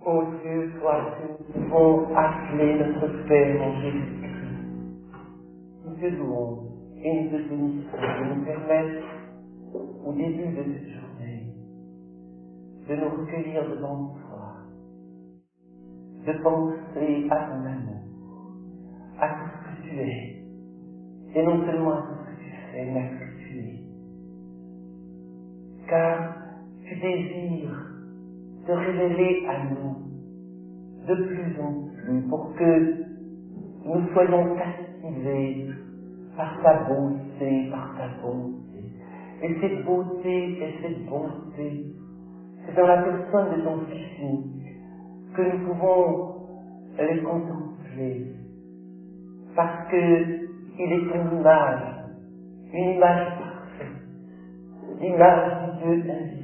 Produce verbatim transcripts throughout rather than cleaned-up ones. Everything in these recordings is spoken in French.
Ô Dieu, toi que nous pouvons appeler notre Père en Jésus-Christ, nous te louons et nous te bénissons de nous permettre, au début de cette journée, de nous recueillir devant toi, de penser à ton amour, à tout ce que tu es, et non seulement à tout ce que tu fais, mais à ce que tu es. Car tu désires te révéler à nous de plus en plus pour que nous soyons captivés par ta beauté, par ta bonté. Et cette beauté et cette bonté, c'est dans la personne de ton Fils unique que nous pouvons les contempler, parce que il est ton image, une image parfaite, l'image du Dieu invisible.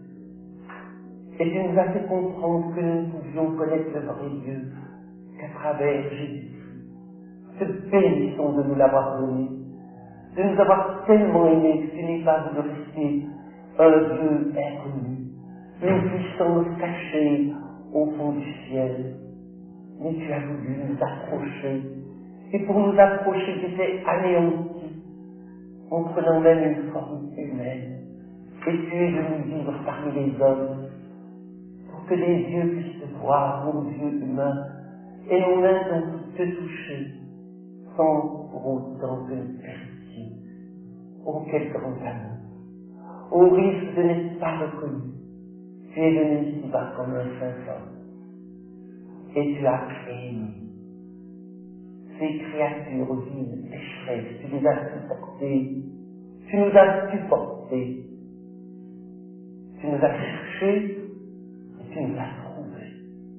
Et tu nous as fait comprendre que nous ne pouvions connaître le vrai Dieu qu'à travers Jésus. Te bénissons de nous l'avoir donné, de nous avoir tellement aimés que tu n'es pas voulu rester un Dieu inconnu, une puissance cachée au fond du ciel. Mais tu as voulu nous approcher, et pour nous approcher, tu t'es anéanti, en prenant même une forme humaine, et tu es venu vivre parmi les hommes, pour que les yeux puissent te voir, nos yeux humains, et nos mains ont te toucher, sans pour autant que nous périssions. Oh, quel grand amour! Au risque de n'être pas reconnu, tu es venu ici-bas comme un saint homme, et tu as aimé ces créatures vives, pécheresses, tu les as supportées, tu nous as supportées, tu nous as cherchés, et tu nous as trouvés.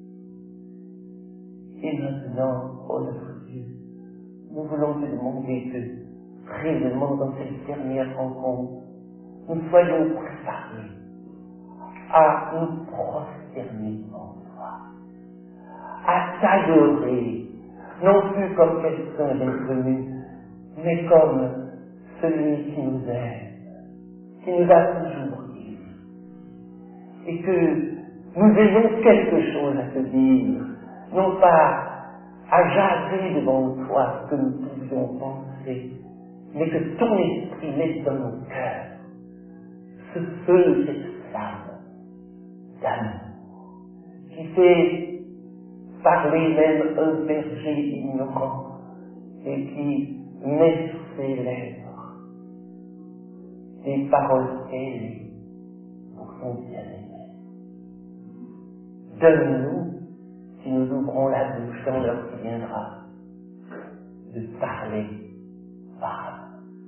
Et maintenant, oh notre Dieu, nous voulons te demander que, présentement dans cette dernière rencontre, nous soyons préparés à nous prosterner devant toi, à t'adorer, non plus comme quelqu'un d'inconnu, mais comme celui qui nous aime, qui nous a toujours aimés, et que nous ayons quelque chose à te dire, non pas à jaser devant toi ce que nous pouvions penser, mais que ton esprit mette dans nos cœurs ce feu, cette flamme d'amour, qui fait parler même un berger ignorant et qui met sur ses lèvres des paroles ailées pour son bien-aimé. Donne-nous, si nous ouvrons la bouche dans l'heure qui viendra, de parler par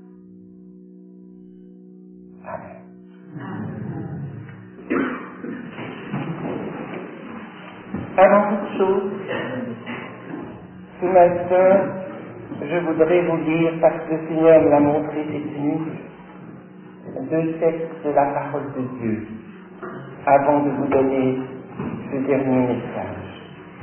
Amen. Avant toute chose, ce matin, je voudrais vous lire, parce que le Seigneur me l'a montré cette nuit, deux textes de la parole de Dieu, avant de vous donner ce dernier message.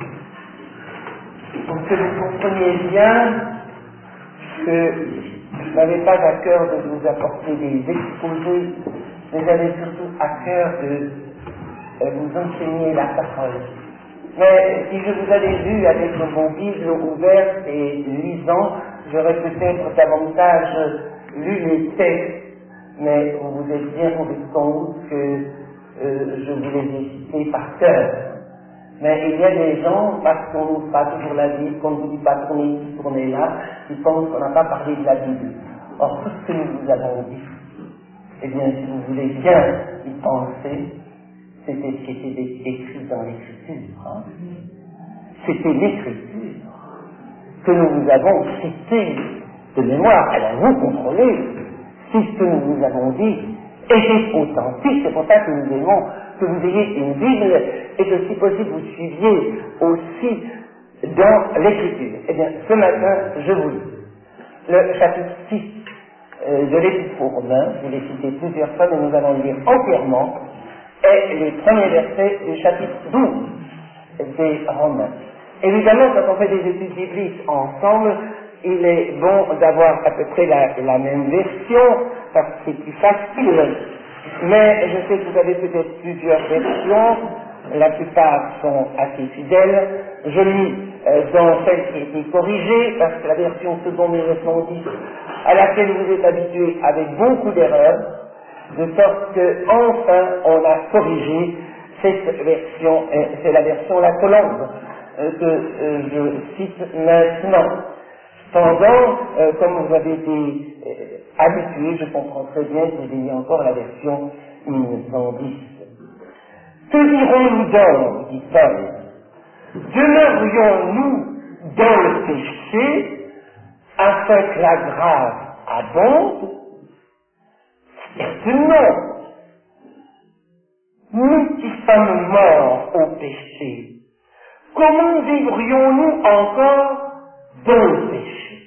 Pour que vous compreniez bien que je n'avais pas à cœur de vous apporter des exposés, mais j'avais surtout à cœur de vous enseigner la parole. Mais si je vous avais vu avec mon Bible ouverte et lisant, j'aurais peut-être davantage lu les textes, mais vous vous êtes bien rendu compte que euh, je vous les ai cités par cœur. Mais il y a des gens, parce qu'on n'ouvre pas toujours la Bible, qu'on ne vous dit pas tourner ici, tourner là, qui pensent qu'on n'a pas parlé de la Bible. Or, tout ce que nous vous avons dit, eh bien, si vous voulez bien y penser, c'était ce qui était écrit dans l'Écriture. Hein? C'était l'Écriture que nous vous avons cité de mémoire. Alors vous contrôlez si ce que nous vous avons dit était authentique. C'est pour ça que nous aimons que vous ayez une Bible et que si possible vous suiviez aussi dans l'Écriture. Eh bien, ce matin, je vous lis le chapitre six euh, de l'Épître aux Romains. Je l'ai cité plusieurs fois, mais nous allons le lire entièrement. Et les premiers versets du chapitre douze des Romains. Évidemment, quand on fait des études bibliques ensemble, il est bon d'avoir à peu près la, la même version, parce que c'est plus facile. Mais je sais que vous avez peut-être plusieurs versions, la plupart sont assez fidèles. Je lis euh, dans celle qui a été corrigée, parce que la version seconde mille neuf cent dix, à laquelle vous êtes habitués, avec beaucoup d'erreurs, de sorte que enfin on a corrigé cette version, euh, c'est la version La Colombe euh, que euh, je cite maintenant. Cependant, euh, comme vous avez été euh, habitués, je comprends très bien que vous ayez encore la version mille neuf cent dix. Que dirons-nous donc, dit Paul? Demeurions-nous dans le péché afin que la grâce abonde? Certainement. Nous qui sommes morts au péché, comment vivrions-nous encore dans le péché?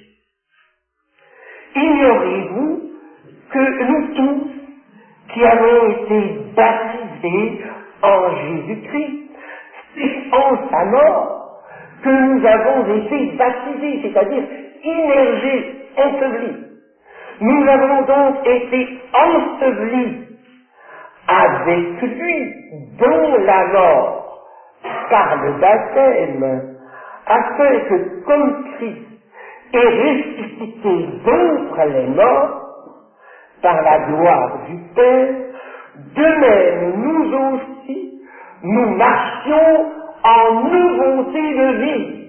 Ignorez-vous que nous tous qui avons été baptisés en Jésus-Christ, c'est en sa mort que nous avons été baptisés, c'est-à-dire immergés, ensevelis. Nous avons donc été ensevelis avec lui dans la mort par le baptême, afin que comme Christ est ressuscité d'entre les morts par la gloire du Père, de même nous aussi nous marchions en nouveauté de vie.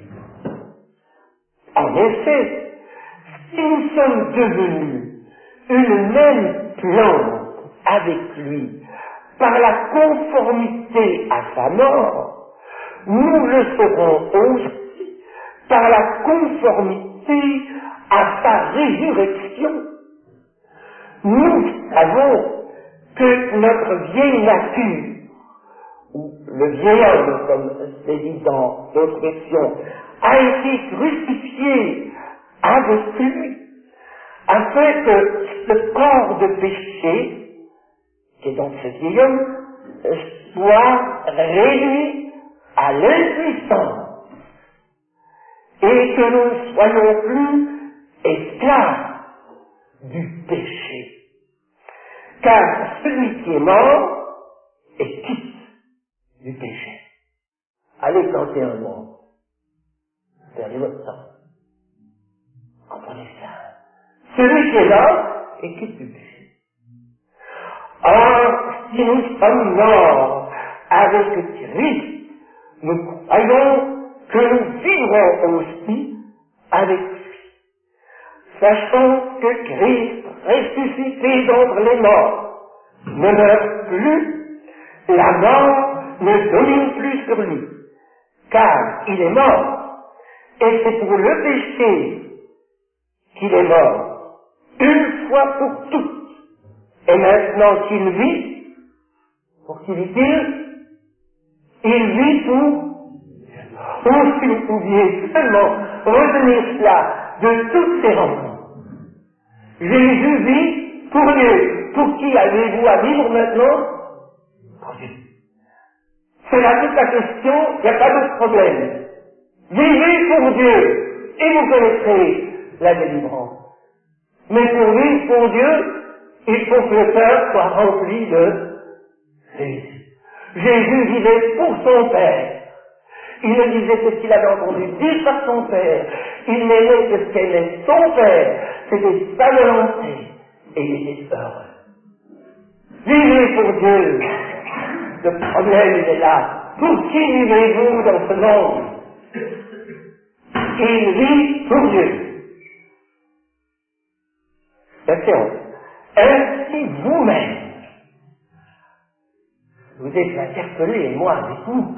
En effet, si nous sommes devenus une même plante avec lui par la conformité à sa mort, nous le serons aussi par la conformité à sa résurrection. Nous savons que notre vieille nature, ou le vieil homme, comme c'est dit dans d'autres versions, a été crucifié avec lui, afin que ce corps de péché, qui est donc ce vieil homme, soit réduit à l'impuissance, et que nous ne soyons plus esclaves du péché. Car celui qui est mort est quitte du péché. Allez planter un mort. Perdez votre temps. Comprenez ça. Celui qui est mort est quitte du péché. Or, si nous sommes morts avec Christ, nous croyons que nous vivrons aussi avec lui. Sachant que Christ, ressuscité d'entre les morts, ne meurt plus, la mort ne domine plus sur lui, car il est mort, et c'est pour le péché qu'il est mort, une fois pour toutes. Et maintenant qu'il vit, pour qui vit-il? Il vit pour... Oh, si vous pouviez seulement retenir cela de toutes ces rencontres. Jésus vit pour Dieu. Pour qui avez-vous à vivre maintenant? Pour Dieu. C'est là toute la question, il n'y a pas d'autre problème. Vivez pour Dieu, et vous connaîtrez la délivrance. Mais pour vivre pour Dieu, il faut que le cœur soit rempli de Jésus. Jésus vivait pour son Père. Il ne disait que ce qu'il avait entendu dire par son Père. Il n'aimait que ce qu'aimait son Père. C'était sa volonté. Et il était heureux. Vivez pour Dieu. Le problème, il est là. Pour qui vivez-vous dans ce monde? Il vit pour Dieu. Verset onze. Ainsi vous-même, vous êtes interpellés, et moi avec vous,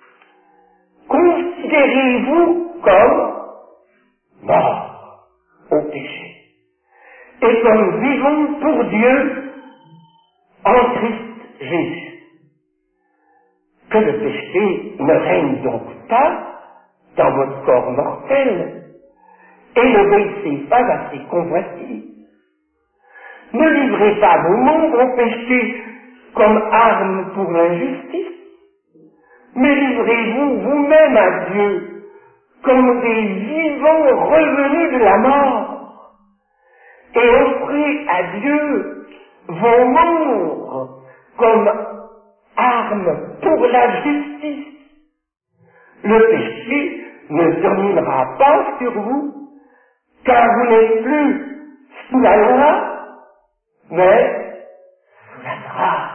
considérez-vous comme morts au péché, et comme vivants pour Dieu en Christ Jésus. Que le péché ne règne donc pas dans votre corps mortel, et n'obéissez pas à ses convoitises. Ne livrez pas vos membres au péché comme arme pour l'injustice, mais livrez-vous vous-même à Dieu comme des vivants revenus de la mort, et offrez à Dieu vos membres comme arme pour la justice. Le péché ne dominera pas sur vous, car vous n'êtes plus sous la loi, mais sous la grâce.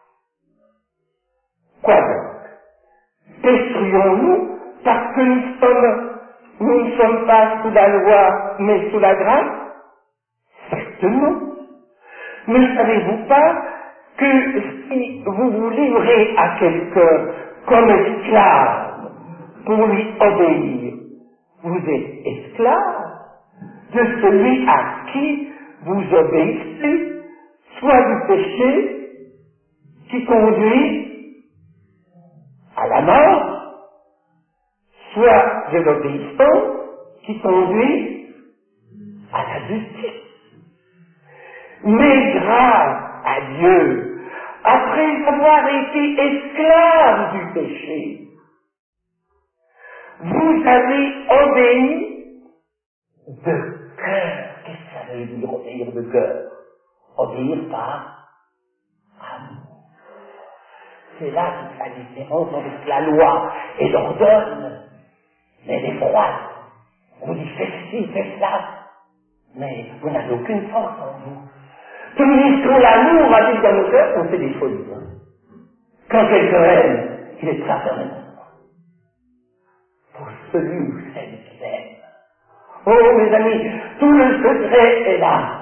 Quoi donc? Pécherions-nous parce que nous sommes, nous ne sommes pas sous la loi, mais sous la grâce? Certainement. Ne savez-vous pas que si vous vous livrez à quelqu'un comme esclave pour lui obéir, vous êtes esclave de celui à qui vous obéissez, soit du péché qui conduit à la mort, soit de l'obéissance qui conduit à la justice. Mais grâce à Dieu, après avoir été esclave du péché, vous avez obéi de cœur. Qu'est-ce que ça veut dire obéir de cœur? Obéir par amour. C'est là toute la différence entre la loi et l'ordonne. Mais elle est froide. On vous dit fais ci, fais cela. Mais vous n'avez aucune force en vous. Tandis que l'amour habite dans nos cœurs, on fait des folies. Hein. Quand quelqu'un aime, il est prêt à faire n'importe quoi. Pour celui ou celle qui aime. Oh mes amis, tout le secret est là.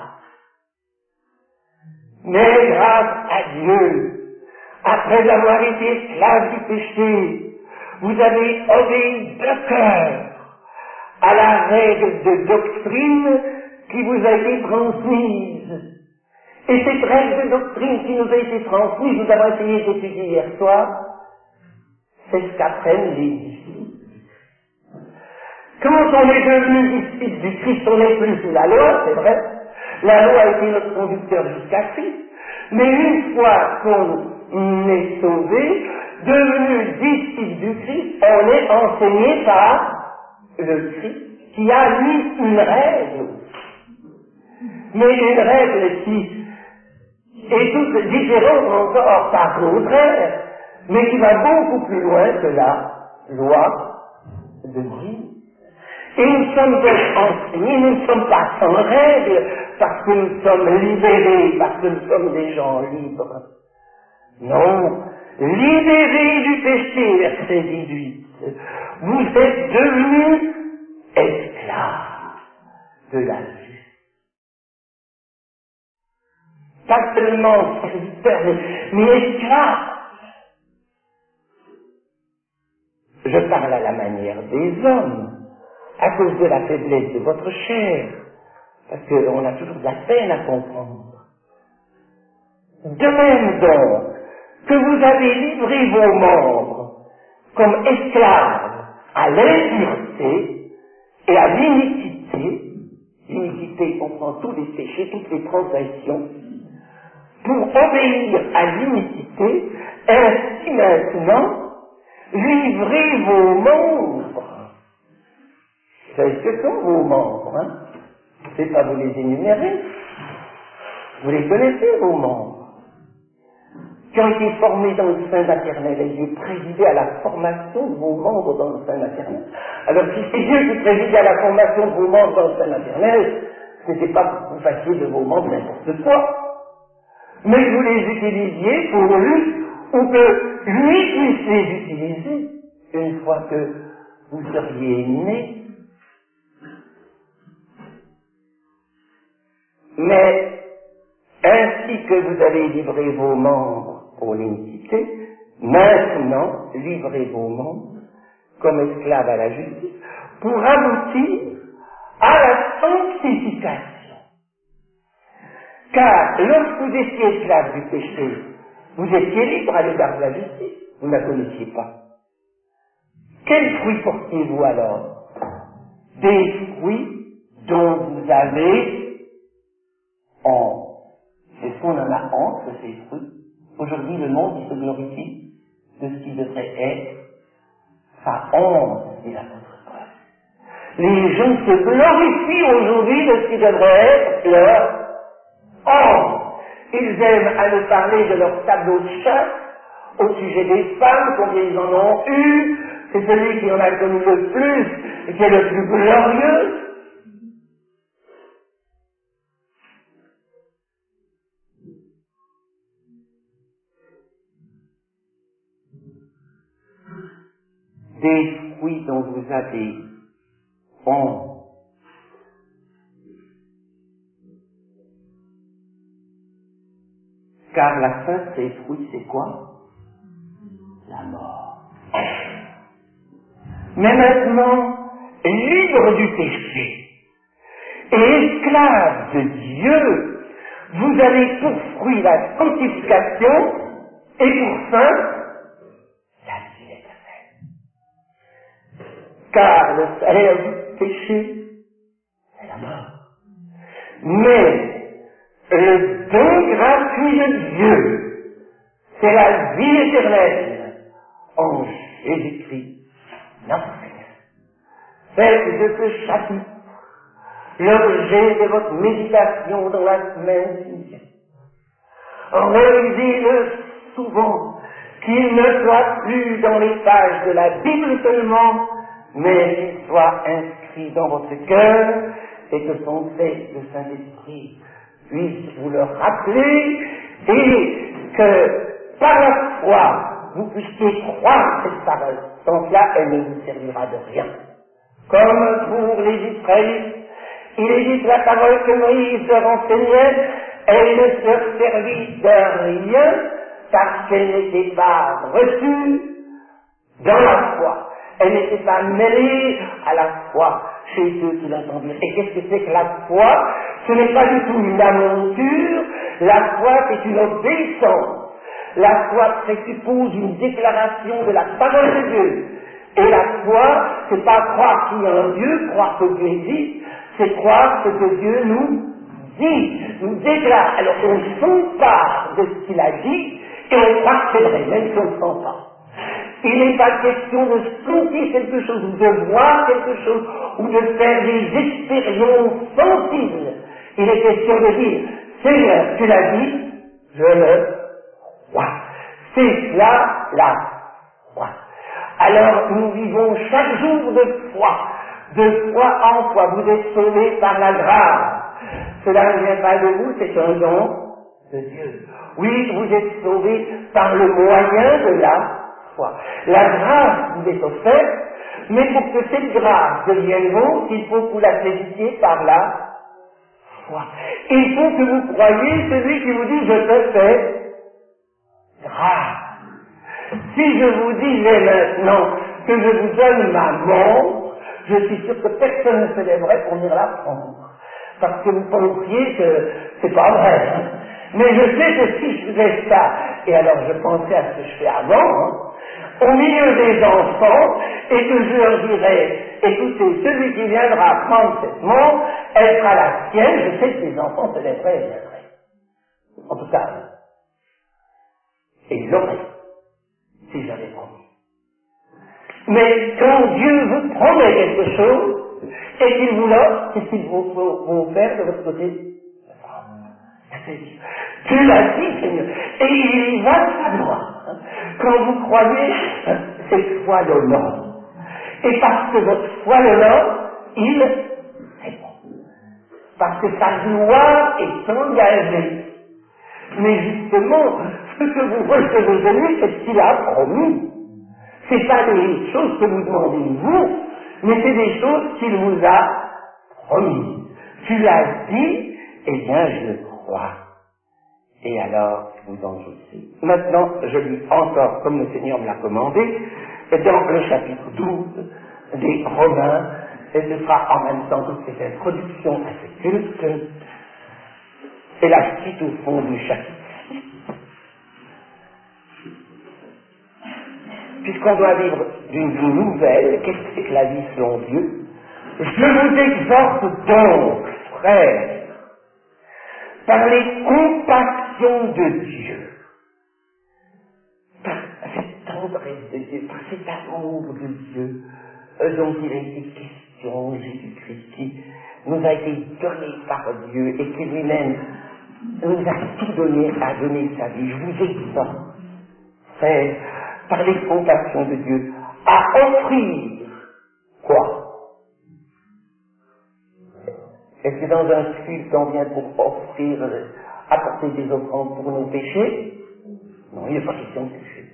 Mais grâce à Dieu, après avoir été esclave du péché, vous avez obéi de cœur à la règle de doctrine qui vous a été transmise. Et cette règle de doctrine qui nous a été transmise, nous avons essayé d'étudier hier soir, c'est ce qu'apprennent les disciples. Quand on est devenu disciple du Christ, on n'est plus sous la loi, c'est vrai. La loi a été notre conducteur jusqu'à Christ. Mais une fois qu'on est sauvé, devenu disciple du Christ, on est enseigné par le Christ, qui a lui une règle. Mais une règle qui est toute différente encore par contraire, mais qui va beaucoup plus loin que la loi de Dieu. Et nous sommes donc enseignés, nous ne sommes pas sans règle, parce que nous sommes libérés, parce que nous sommes des gens libres. Non, libérés du péché, verset dix-huit, vous êtes devenus esclaves de la vie. Pas seulement serviteurs, mais, mais esclaves. Je parle à la manière des hommes, à cause de la faiblesse de votre chair, parce qu'on a toujours de la peine à comprendre. De même donc que vous avez livré vos membres comme esclaves à l'impureté et à l'iniquité, l'iniquité comprend tous les péchés, toutes les transgressions, pour obéir à l'iniquité, ainsi maintenant, livrez vos membres. Vous savez ce que sont vos membres, hein? C'est pas vous les énumérer. Vous les connaissez, vos membres. Qui ont été formés dans le sein maternel, et Dieu présidait à la formation de vos membres dans le sein maternel. Alors si c'est Dieu qui présidait à la formation de vos membres dans le sein maternel, ce n'était pas pour que vous fassiez de vos membres n'importe quoi. Mais que vous les utilisiez pour lui, ou que lui puisse les utiliser, une fois que vous seriez nés. Mais, ainsi que vous avez livré vos membres pour l'iniquité, maintenant, livrez vos membres comme esclaves à la justice, pour aboutir à la sanctification. Car, lorsque vous étiez esclaves du péché, vous étiez libres à l'égard de la justice, vous ne la connaissiez pas. Quels fruits portiez-vous alors? Des fruits dont vous avez honte. Est-ce qu'on en a honte de ces fruits? Aujourd'hui, le monde il se glorifie de ce qui devrait être sa honte, dit l'apôtre Paul. Les gens se glorifient aujourd'hui de ce qui devrait être leur honte. Ils aiment à nous parler de leur tableau de chasse Au sujet des femmes, combien ils en ont eu, c'est celui qui en a connu le plus et qui est le plus glorieux. Des fruits dont vous avez honte. Car la fin de ces fruits, c'est quoi? La mort. Mais maintenant, libre du péché et esclave de Dieu, vous avez pour fruit la sanctification et pour fin la vie éternelle. Car le salaire du péché, c'est la mort. Mais le don gratuit de Dieu, c'est la vie éternelle en Jésus-Christ, notre Seigneur. Faites de ce chapitre l'objet de votre méditation dans la semaine qui vient. Relisez-le souvent, qu'il ne soit plus dans les pages de la Bible seulement, mais qu'il soit inscrit dans votre cœur et que son fait le Saint-Esprit puisse vous le rappeler et que par la foi vous puissiez croire cette parole. Sans cela, elle ne vous servira de rien. Comme pour les Israélites, il est dit que la parole que Moïse leur enseignait, elle ne leur servit de rien parce qu'elle n'était pas reçue dans la foi. Elle n'était pas mêlée à la foi chez ceux qui l'entendirent. Et qu'est-ce que c'est que la foi? Ce n'est pas du tout une aventure. La foi, c'est une obéissance. La foi présuppose une déclaration de la parole de Dieu. Et la foi, c'est pas croire qu'il y a un Dieu, croire que Dieu existe, c'est croire ce que Dieu nous dit, nous déclare. Alors on s'empare de ce qu'il a dit et on croit que c'est vrai, même si on ne sent pas. Il n'est pas question de sentir quelque chose, ou de voir quelque chose, ou de faire des expériences sensibles. Il est question de dire, Seigneur, tu l'as dit, je le crois. C'est cela la foi. Alors nous vivons chaque jour de foi, de foi en foi. Vous êtes sauvés par la grâce. Cela ne vient pas de vous, c'est un don de Dieu. Oui, vous êtes sauvés par le moyen de la foi. La grâce vous est offerte, mais pour que cette grâce devienne vôtre, il faut que vous la saisissiez par la foi. Il faut que vous croyiez celui qui vous dit, je te fais grâce. Si je vous disais maintenant que je vous donne ma montre, je suis sûr que personne ne se lèverait pour venir la prendre. Parce que vous pensiez que c'est pas vrai. Hein. Mais je sais que si je faisais ça, et alors je pensais à ce que je fais avant, hein, au milieu des enfants, et que je leur dirais, écoutez, celui qui viendra prendre cette montre, elle sera la sienne, je sais que les enfants se lèveraient et viendraient. En tout cas, et ils l'auraient, si j'avais promis. Mais quand Dieu vous promet quelque chose, et qu'il vous l'offre, qu'est-ce qu'il vous faut faire de votre côté? Tu l'as dit, Seigneur, et il y va de sa gloire. Quand vous croyez, cette foi l'honore. Et parce que votre foi l'honore, il répond. Parce que sa gloire est engagée. Mais justement, ce que vous recevez de lui, c'est ce qu'il a promis. C'est pas des choses que vous demandez vous, mais c'est des choses qu'il vous a promis. Tu l'as dit, eh bien je le crois. Et alors, vous en jouissez. Maintenant, je lis encore, comme le Seigneur me l'a commandé, dans le chapitre douze des Romains, et ce sera en même temps toute cette introduction à ce culte, et la suite au fond du chapitre. Puisqu'on doit vivre d'une vie nouvelle, qu'est-ce que c'est que la vie selon Dieu? Je vous exhorte donc, frères, par les compassions de Dieu, par cette tendresse de Dieu, par cet amour de Dieu, dont il a été question, Jésus-Christ, qui nous a été donné par Dieu et qui lui-même nous a tout donné, a donné sa vie. Je vous exhorte, faire par les compassions de Dieu à offrir quoi? Est-ce que dans un culte on vient pour offrir, apporter des offrandes pour nos péchés? Non, il n'est pas question de péché.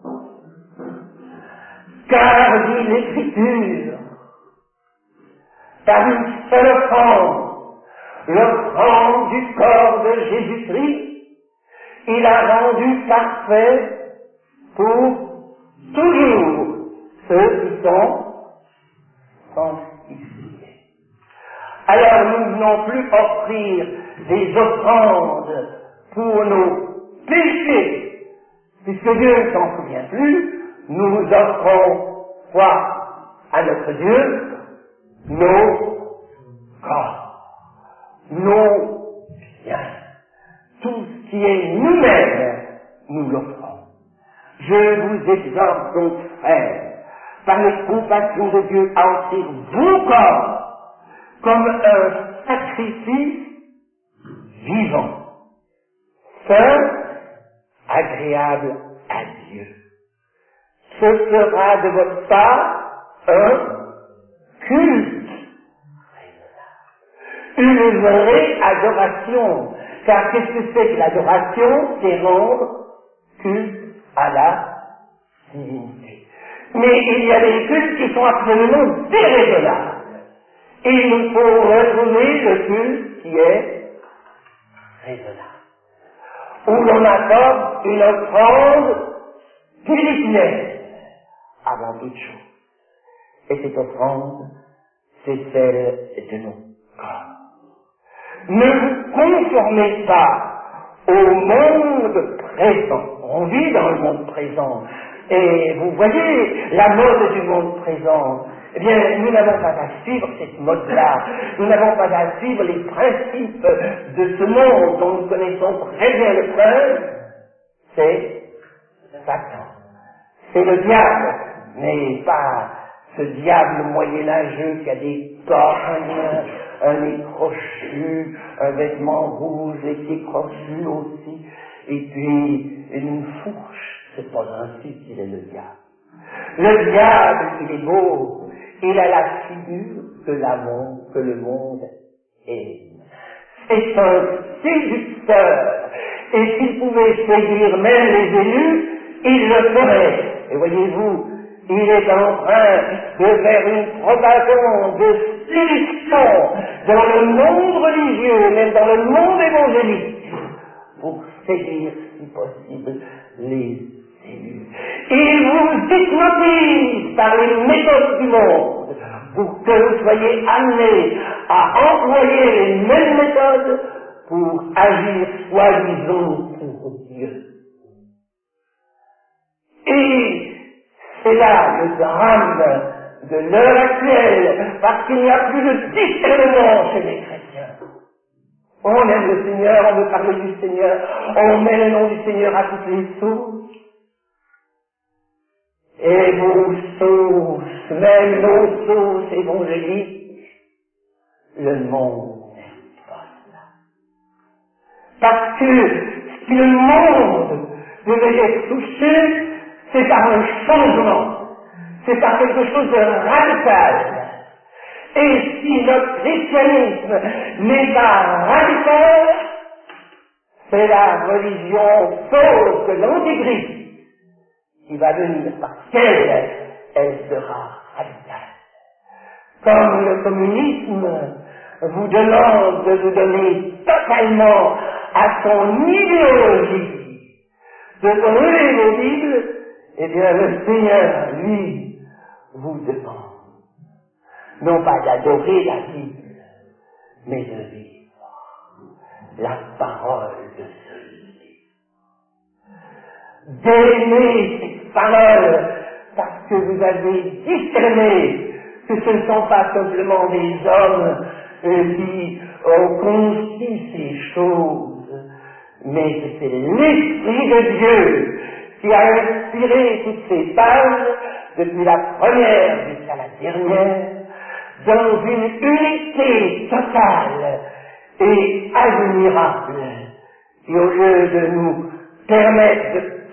Car dit l'Écriture, par une seule offrande, l'offrande du corps de Jésus-Christ, il a rendu parfait pour toujours ceux qui sont sanctifiés. Alors nous ne venons plus offrir des offrandes pour nos péchés, puisque Dieu ne s'en souvient plus. Nous offrons quoi à notre Dieu? Nos corps, nos biens, tout ce qui est nous-mêmes, nous l'offrons. Je vous exhorte donc, frères, par les compassions de Dieu, à offrir vos corps comme un sacrifice vivant, saint, agréable à Dieu. Ce sera de votre part un culte, une vraie adoration. Car qu'est-ce que c'est que l'adoration? C'est rendre culte à la divinité. Mais il y a des cultes qui sont absolument déraisonnables. Et il nous faut retrouver le culte qui est raisonnable. Où l'on apporte une offrande spirituelle avant toute chose. Et cette offrande, c'est celle de nos corps. Ne vous conformez pas au monde présent. On vit dans le monde présent. Et vous voyez la mode du monde présent. Eh bien, nous n'avons pas à suivre cette mode-là. Nous n'avons pas à suivre les principes de ce monde dont nous connaissons très bien le prince. C'est Satan. C'est le diable, mais pas ce diable moyenâgeux qui a des cornes, un nez crochu, un vêtement rouge et qui est crochu aussi, et puis une fourche. C'est pas ainsi qu'il est le diable. Le diable, il est beau, il a la figure que, la monde, que le monde aime. C'est un séducteur, et s'il pouvait séduire même les élus, il le ferait. Et voyez-vous, il est en train de faire une propagande de séduction dans le monde religieux, même dans le monde évangélique, pour séduire, si possible, les élus. Il vous hypnotise par les méthodes du monde pour que vous soyez amenés à employer les mêmes méthodes pour agir soi-disant pour Dieu. Et c'est là le drame de l'heure actuelle, parce qu'il n'y a plus de discernement chez les chrétiens. On aime le Seigneur, on veut parler du Seigneur, on met le nom du Seigneur à toutes les sauces. Et vos sauces, même nos sauces évangéliques, le monde n'est pas là. Parce que si le monde devait être touché, c'est par un changement, c'est par quelque chose de radical. Et si notre christianisme n'est pas radical, c'est la religion fausse de l'Antéchrist qui va venir, parce qu'elle, elle sera radicale. Comme le communisme vous demande de vous donner totalement à son idéologie, de brûler vos Bibles, eh bien le Seigneur, lui, vous demande non pas d'adorer la Bible, mais de vivre la parole de celui-ci. D'aimer cette parole, parce que vous avez discerné que ce ne sont pas simplement des hommes euh, qui ont conçu ces choses, mais que c'est l'Esprit de Dieu qui a inspiré toutes ces pages, depuis la première jusqu'à la dernière, dans une unité totale et admirable, qui au lieu de nous permettre de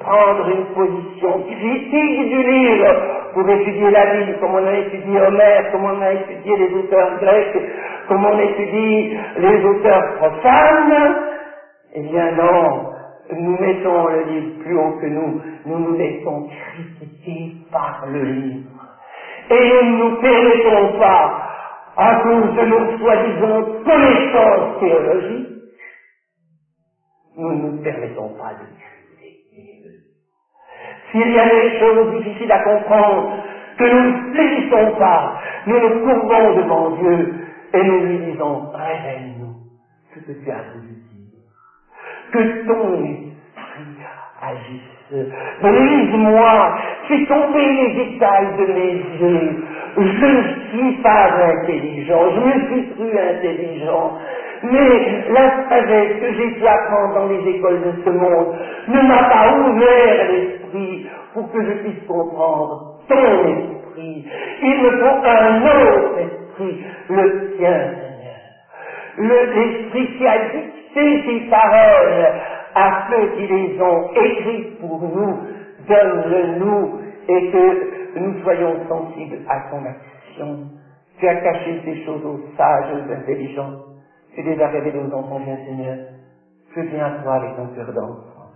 prendre une position critique du livre pour étudier la Bible, comme on a étudié Homère, comme on a étudié les auteurs grecs, comme on étudie les auteurs profanes, eh bien non, nous mettons le livre plus haut que nous, nous nous laissons critiquer par le livre. Et nous ne nous permettons pas, à cause de nos soi-disant connaissances théologiques, nous ne nous permettons pas de critiquer. S'il y a des choses difficiles à comprendre, que nous ne saisissons pas, nous nous courbons devant Dieu et nous lui disons, révèle-nous ce que tu as voulu dire. Que ton esprit agisse. Brise-moi, fais tomber les écailles de mes yeux. Je ne suis pas intelligent, je me suis cru intelligent. Mais la sagesse que j'ai pu apprendre dans les écoles de ce monde ne m'a pas ouvert l'esprit pour que je puisse comprendre ton esprit. Il me faut un autre esprit, le tien, Seigneur. L'esprit qui a dicté ces paroles à ceux qui les ont écrites pour nous, donne-le-nous et que nous soyons sensibles à son action. Tu as caché ces choses aux sages, aux intelligents. Tu les as révélées aux enfants, bien Seigneur. Je viens à toi avec mon cœur d'enfant.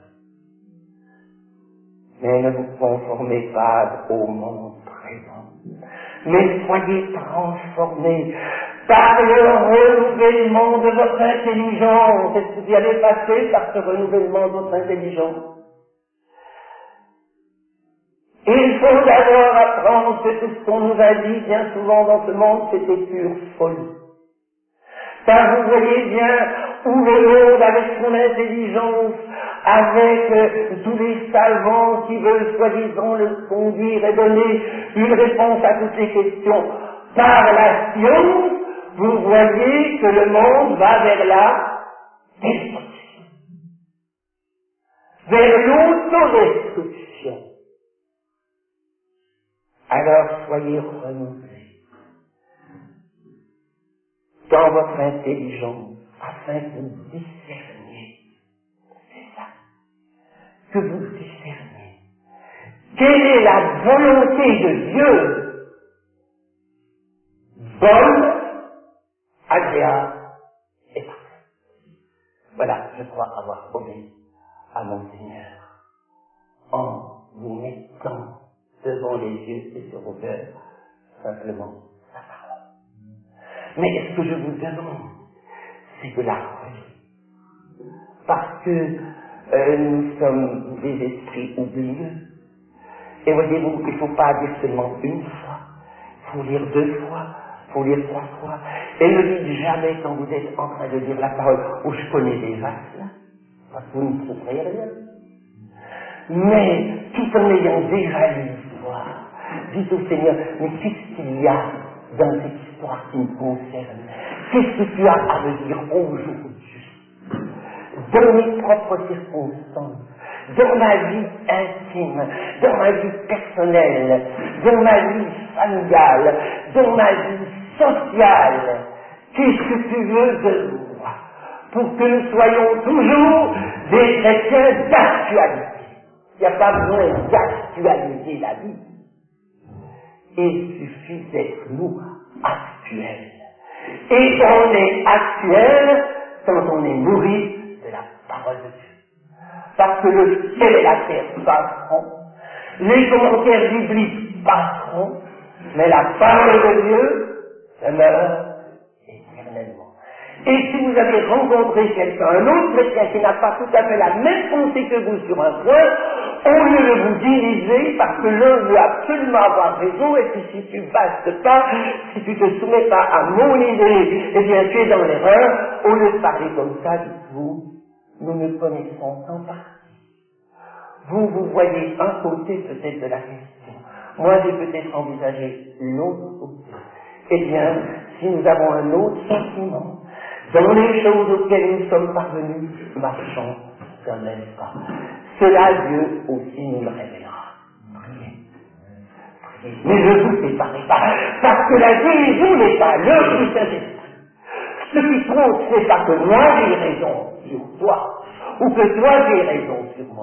Mais ne vous conformez pas au monde présent. Mais soyez transformés par le renouvellement de votre intelligence. Est-ce que vous y allez passer par ce renouvellement de votre intelligence? Il faut d'abord apprendre que tout ce qu'on nous a dit bien souvent dans ce monde, c'était pure folie. Car vous voyez bien où le monde, avec son intelligence, avec euh, tous les savants qui veulent soi-disant le conduire et donner une réponse à toutes les questions par la science, vous voyez que le monde va vers la destruction, vers l'autodestruction. Alors soyez renouvelés dans votre intelligence, afin que vous discerniez. C'est ça. Que vous discerniez. Quelle est la volonté de Dieu? Bonne, agréable et parfaite. Voilà, je crois avoir obéi à mon Seigneur en vous mettant devant les yeux et sur vos cœurs simplement sa parole. Mais ce que je vous demande, c'est de la relier. Parce que euh, nous sommes des esprits oublieux. Et voyez-vous, il ne faut pas dire seulement une fois, il faut lire deux fois, il faut lire trois fois. Et ne dites jamais quand vous êtes en train de dire la parole, où je connais des vaches là, parce que vous ne trouverez rien. Mais tout en ayant déjà lu l'histoire, dites au Seigneur, mais qu'est-ce qu'il y a dans cette histoire qui me concerne? Qu'est-ce que tu as à me dire aujourd'hui? Dans mes propres circonstances, dans ma vie intime, dans ma vie personnelle, dans ma vie familiale, dans ma vie sociale, qu'est-ce que tu veux de moi pour que nous soyons toujours des chrétiens d'actualité? Il n'y a pas besoin d'actualiser la vie. Il suffit d'être nous actuels. Et on est actuel quand on est nourri de la parole de Dieu. Parce que le ciel et la terre passeront, les commentaires bibliques passeront, mais la parole de Dieu demeure éternellement. Et si vous avez rencontré quelqu'un, un autre chrétien qui n'a pas tout à fait la même pensée que vous sur un point, au lieu de vous diriger, parce que l'un veut absolument avoir raison, et puis si tu bastes pas, si tu te soumets pas à mon idée, eh bien tu es dans l'erreur, au lieu de parler comme ça, dites-vous, nous ne connaissons qu'en partie. Vous, vous voyez un côté peut-être de la question. Moi, j'ai peut-être envisagé l'autre côté. Eh bien, si nous avons un autre sentiment, dans les choses auxquelles nous sommes parvenus, marchons d'un même pas. Cela, Dieu aussi nous le révélera. Priez. Priez. Mais ne vous séparez pas, parce que la guérison n'est pas l'œuvre du Saint-Esprit. Ce qui compte, c'est pas que moi j'ai raison sur toi, ou que toi j'ai raison sur moi.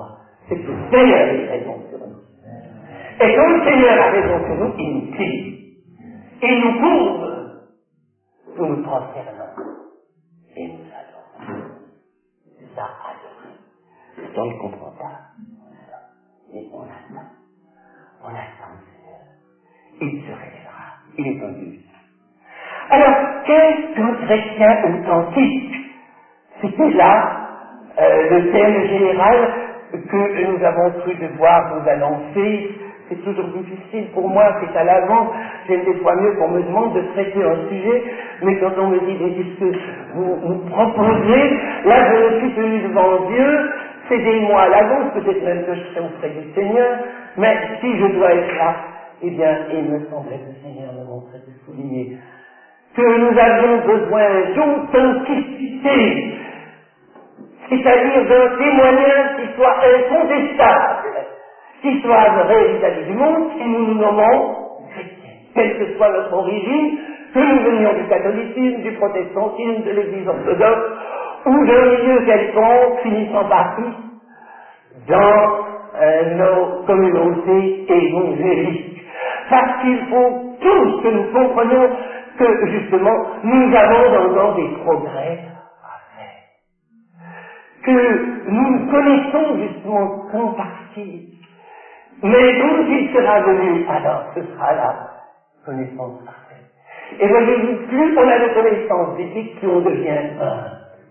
c'est que le Seigneur a raison sur nous. Et quand le Seigneur a raison sur nous, il nous tire. Il nous couvre. Nous nous prosternons. Et nous adorons. C'est ça, adorer. C'est on ne comprend pas. Mais on attend. On attend le Seigneur. Il se révélera. Il est un Dieu. Alors, qu'est-ce qu'un chrétien authentique? C'était là euh, le thème général que nous avons cru devoir vous annoncer. C'est toujours difficile pour moi, c'est à l'avance. J'aime des fois mieux qu'on me demande de traiter un sujet, mais quand on me dit, mais qu'est-ce que vous nous proposez, là je me suis tenu devant Dieu, c'est des mois à l'avance, peut-être même que je serai auprès du Seigneur, mais si je dois être là, eh bien, il me semblait que le Seigneur me montrait de souligner que nous avions besoin d'authenticité, c'est-à-dire d'un témoignage qui soit incontestable, qui soit vrai vis-à-vis du monde, si nous nous nommons chrétiens, quelle que soit notre origine, que nous venions du catholicisme, du protestantisme, de l'église orthodoxe, ou d'un milieu quelconque finissant par dans euh, nos communautés évangéliques. Parce qu'il faut tous que nous comprenions que, justement, nous avons encore des progrès à faire. Que nous connaissons, justement, qu'en partie. Mais quand il sera venu, alors ce sera la connaissance parfaite. Et voyez-vous, plus on a de connaissances bibliques, plus on devient un.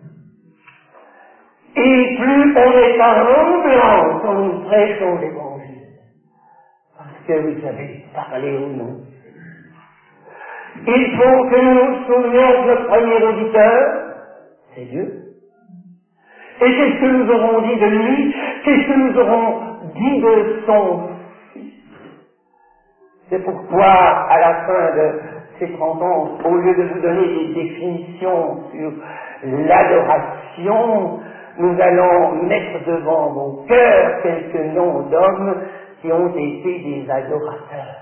Et plus on est tremblant quand nous prêchons l'évangile. Parce que vous avez parlé au nom. Il faut que nous nous souvenions que le premier auditeur, c'est Dieu. Et qu'est-ce que nous aurons dit de lui? Qu'est-ce que nous aurons dit de son Fils? C'est pourquoi, à la fin de ces trente ans, au lieu de vous donner des définitions sur l'adoration, nous allons mettre devant vos cœurs quelques noms d'hommes qui ont été des adorateurs.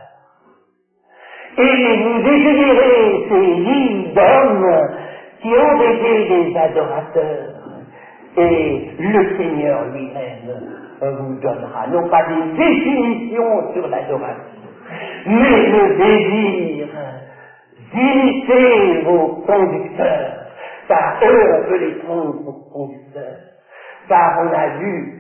Et vous définirez ces lignes d'hommes qui ont été des adorateurs. Et le Seigneur lui-même vous donnera, non pas des définitions sur l'adoration, mais le désir d'imiter vos conducteurs, car eux, on peut les prendre pour conducteurs, car on a vu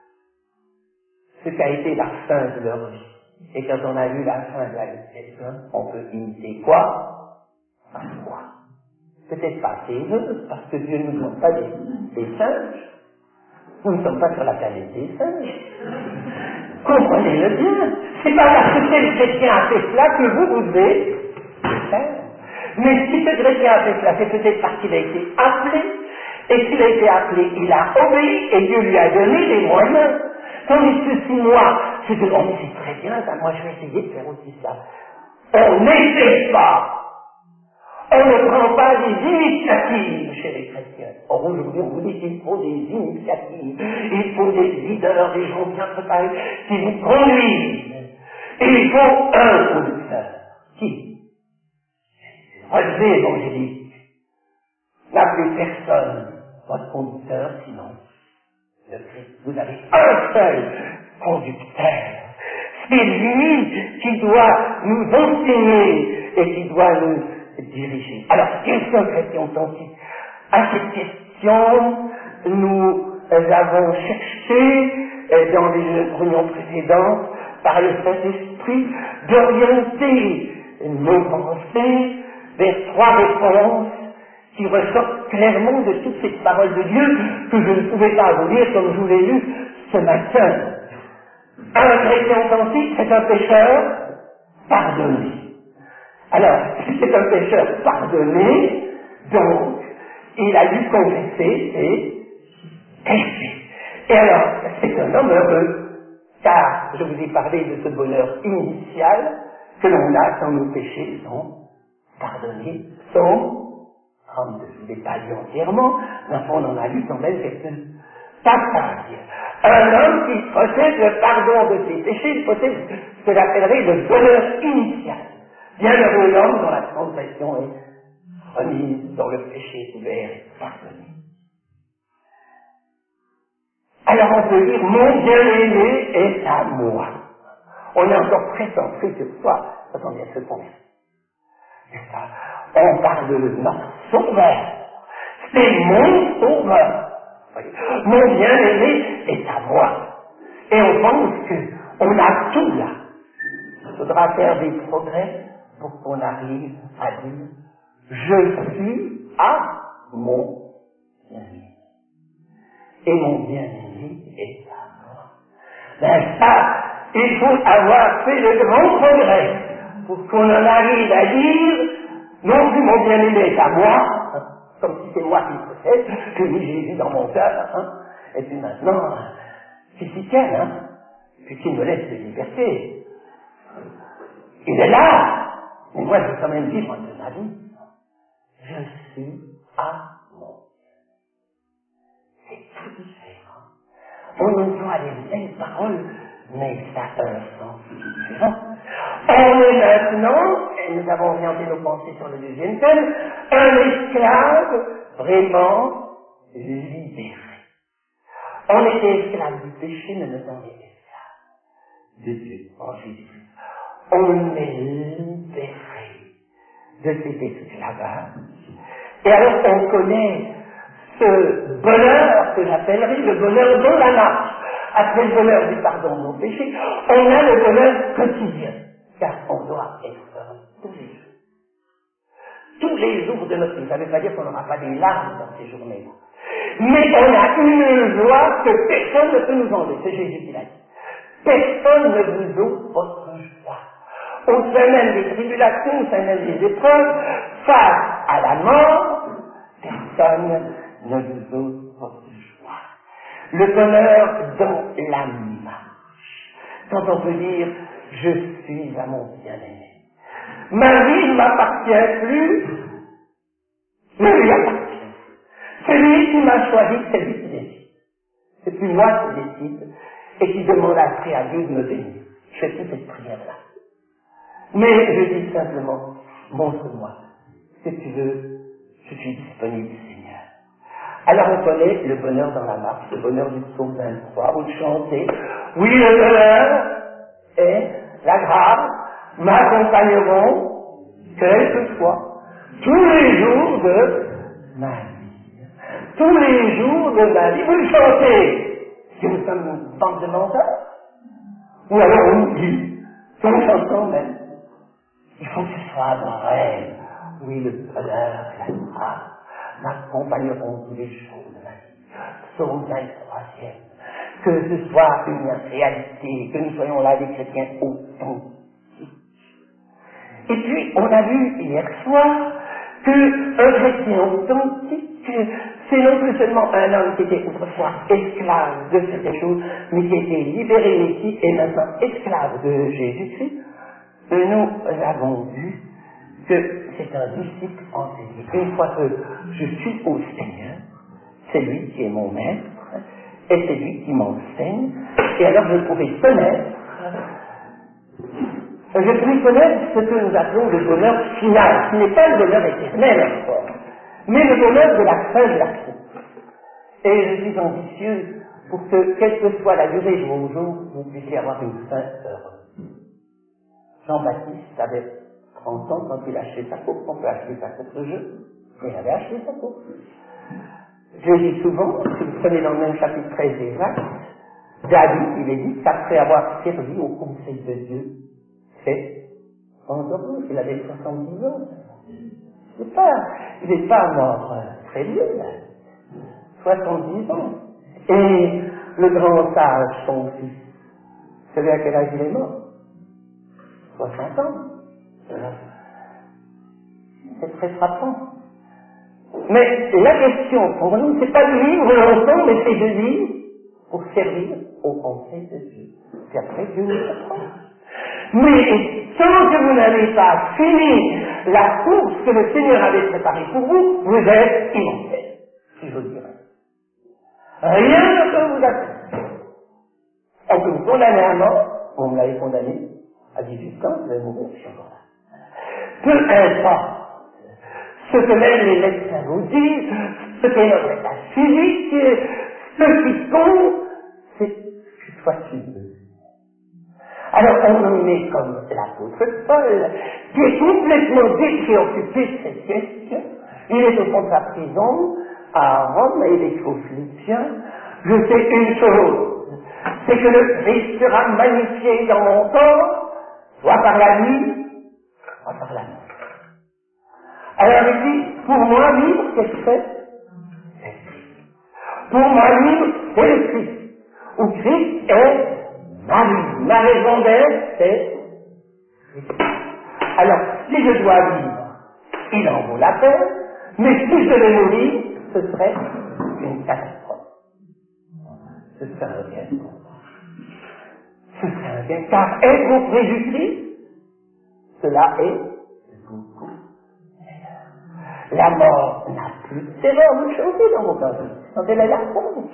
ce qu'a été la fin de leur vie. Et quand on a vu la fin de la vie de quelqu'un, on peut imiter quoi? Par quoi? Peut-être pas ses œuvres, parce que Dieu ne nous donne pas des, des singes. Nous ne sommes pas sur la planète des singes. Comprenez-le bien. C'est pas parce que tel chrétien a fait cela que vous, vous devez le faire. Mais si ce chrétien a fait cela, c'est peut-être parce qu'il a été appelé, et s'il a été appelé, il a obéi, et Dieu lui a donné les moyens. Tandis que si moi, je dis, oh mais c'est très bien, ça, moi je vais essayer de faire aussi ça. On n'essaie pas. On ne prend pas des initiatives chez les chrétiens. Or aujourd'hui, on vous dit qu'il faut des initiatives. Il faut des leaders, des gens bien préparés qui vous conduisent. Et il faut un conducteur. Qui? Relevé évangélique. N'appelez personne votre conducteur, sinon le Christ. Vous avez un seul conducteur. C'est lui qui doit nous enseigner et qui doit nous diriger. Alors, qu'est-ce qu'un chrétien authentique? À cette question, nous avons cherché, dans les réunions précédentes, par le Saint-Esprit, d'orienter nos pensées vers trois réponses qui ressortent clairement de toutes ces paroles de Dieu que je ne pouvais pas vous lire comme je vous l'ai lu ce matin. Un chrétien authentique, c'est un pécheur pardonné. Alors, si c'est un pécheur pardonné, donc, il a dû confesser et pécher. Et alors, c'est un homme heureux, car je vous ai parlé de ce bonheur initial que l'on a quand nos péchés sont pardonnés, sont rendus. Je ne l'ai pas lu entièrement, mais enfin, on en a lu quand même quelques passages. Un homme qui possède le pardon de ses péchés, il possède ce que j'appellerais le bonheur initial. Bienheureux l'homme dont la transgression est remise, dont le péché est couvert et pardonné. Alors on peut dire, mon bien-aimé est à moi. On est encore très centré sur soi quand on vient se convertir. C'est ça. On parle de notre sauveur. C'est mon sauveur. Mon bien-aimé est à moi. Et on pense qu'on a tout là. Il faudra faire des progrès pour qu'on arrive à dire je suis à mon bien-aimé. Et mon bien-aimé est à moi. Ben ça, il faut avoir fait de grands progrès pour qu'on en arrive à dire non plus mon bien-aimé est à moi, hein, comme si c'est moi qui le possède, que j'ai Jésus dans mon cœur, hein, et puis maintenant, qu'il s'y tienne, hein, puis qu'il me laisse de liberté. Il est là, mais moi je veux quand même vivre de ma vie. Je suis à mon. C'est tout différent. On emploie les mêmes paroles, mais ça a un sens différent. On est maintenant, et nous avons orienté nos pensées sur le deuxième thème, un esclave vraiment libéré. On était esclave du péché, mais nous sommes esclaves de Dieu en Jésus-Christ. On est libéré de cet esclavage. Et alors on connaît ce bonheur que j'appellerais le bonheur dans la marche. Après le bonheur du pardon de nos péchés, on a le bonheur quotidien. Car on doit être heureux tous les jours. Tous les jours de notre vie. Ça ne veut pas dire qu'on n'aura pas des larmes dans ces journées-là. Mais on a une joie que personne ne peut nous enlever. C'est Jésus qui l'a dit. Personne ne vous ôte votre joie. Au sein même des tribulations, au sein même des épreuves, face à la mort, personne ne vous ôte votre joie. Le bonheur dans la marche. Quand on peut dire, je suis à mon bien-aimé. Ma vie ne m'appartient plus, mais lui appartient. C'est lui qui m'a choisi, c'est lui qui décide. C'est plus moi qui décide et qui demande après à Dieu de me bénir. Je fais toute cette prière-là. Mais je dis simplement, montre-moi ce que tu veux, je suis disponible, Seigneur. Alors on connaît le bonheur dans la marche, le bonheur du psaume vingt-trois, où chantez, oui, le bonheur et la grâce m'accompagneront quelquefois, tous les jours de ma vie. Tous les jours de ma vie, vous le chantez. Si nous sommes une bande de menteurs, ou alors on dit, son chanson même. Il faut que ce soit vrai. Oui, le bonheur et la grâce m'accompagneront tous les jours de ma vie. Psaume vingt-troisième. Que ce soit une réalité, que nous soyons là des chrétiens authentiques. Et puis, on a vu hier soir qu'un chrétien authentique, c'est non plus seulement un homme qui était autrefois esclave de certaines choses, mais qui était libéré mais qui est maintenant esclave de Jésus-Christ. Et nous avons vu que c'est un disciple enseigné. Une fois que je suis au Seigneur, c'est lui qui est mon maître, et c'est lui qui m'enseigne, et alors je pourrai connaître, je pourrai connaître ce que nous appelons le bonheur final, qui n'est pas le bonheur éternel encore, mais le bonheur de la fin de la course. Et je suis ambitieux pour que, quelle que soit la durée de vos jours, vous puissiez avoir une fin heureuse. Jean-Baptiste avait trente ans quand il a acheté sa course, on peut acheter sa course de jeu, il avait acheté sa course. Je dis souvent, si vous prenez dans le même chapitre treize des Actes, David, il est dit qu'après avoir servi au conseil de Dieu, c'est endormi, il avait soixante-dix ans. C'est pas, il n'est pas mort très vieux, là. soixante-dix ans. Et le grand sage, son fils, vous savez à quel âge il est mort? soixante ans. C'est très frappant. Mais la question pour nous, c'est pas de vivre longtemps, mais c'est de vivre pour servir au conseil de Dieu. Puis après, Dieu nous apprend. Mais tant que vous n'avez pas fini la course que le Seigneur avait préparée pour vous, vous êtes immortel, si je dirais. Rien ne peut vous atteindre. On peut vous condamner à mort, on me l'avait condamné à dix-huit ans, vous allez mourir, je suis encore là. Peu importe ce que même les médecins vous disent, ce qu'est notre état physique, ce qui compte, soit une. Alors on en est comme l'apôtre Paul, qui est complètement dépreoccupé de cette question. Il est au fond de sa prison, à Rome, et il écrit aux Philippiens, je sais une chose, c'est que le Christ sera magnifié dans mon corps, soit par la vie, soit par la mort. Alors il dit, pour moi, vivre, qu'est-ce que c'est? C'est Christ. Pour moi, vivre, c'est le Christ. Où Christ est ma vie. Ma raison d'être, c'est Christ. Alors, si je dois vivre, il en vaut la peine, mais si je devais mourir, ce serait une catastrophe. Ce serait un bien. Ce serait un bien, car être auprès du Christ, cela est beaucoup. La mort n'a plus de terreur de changer dans vos cœurs. Quand elle est la honte.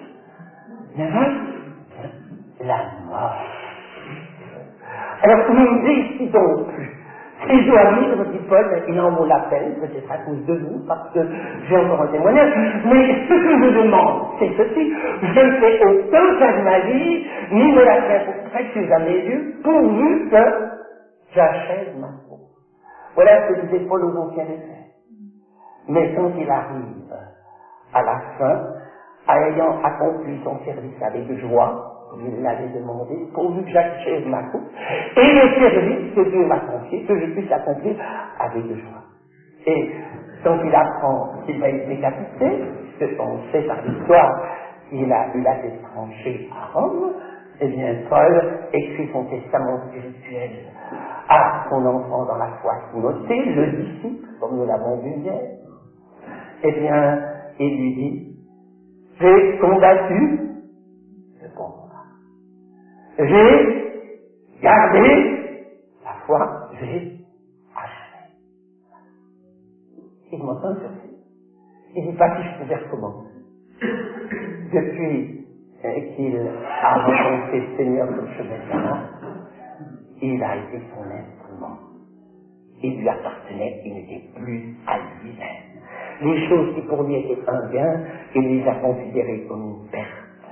La mort. Alors, nous ne décidons plus. Si je dois vivre, dit Paul, il en vaut la peine, peut-être à cause de vous, parce que j'ai encore un témoignage, mais ce que je demande, c'est ceci, je ne fais aucun cas de ma vie, ni de la tiens pour précieuse à mes yeux, pourvu que j'achève ma peau. Voilà ce que disait Paul aux Éphésiens. Mais quand il arrive à la fin, ayant accompli son service avec joie, il l'avait demandé, pourvu que j'achève ma coupe, et le service que Dieu m'a confié, que je puisse accomplir avec joie. Et quand il apprend qu'il va être décapité, puisque on sait par l'histoire qu'il a eu la tête tranchée à Rome, eh bien Paul écrit son testament spirituel à son enfant dans la foi Timothée, le disciple, comme nous l'avons vu hier. Eh bien, il lui dit, j'ai combattu le bon combat. J'ai gardé la foi, j'ai achevé. Il m'entend sur ça. Il dit pas si je pouvais recommencer. Depuis euh, qu'il a rencontré le Seigneur sur le chemin de la mort, il a été son instrument. Il lui appartenait, il n'était plus à lui-même. Les choses qui pour lui étaient un gain, il les a considérées comme une perte.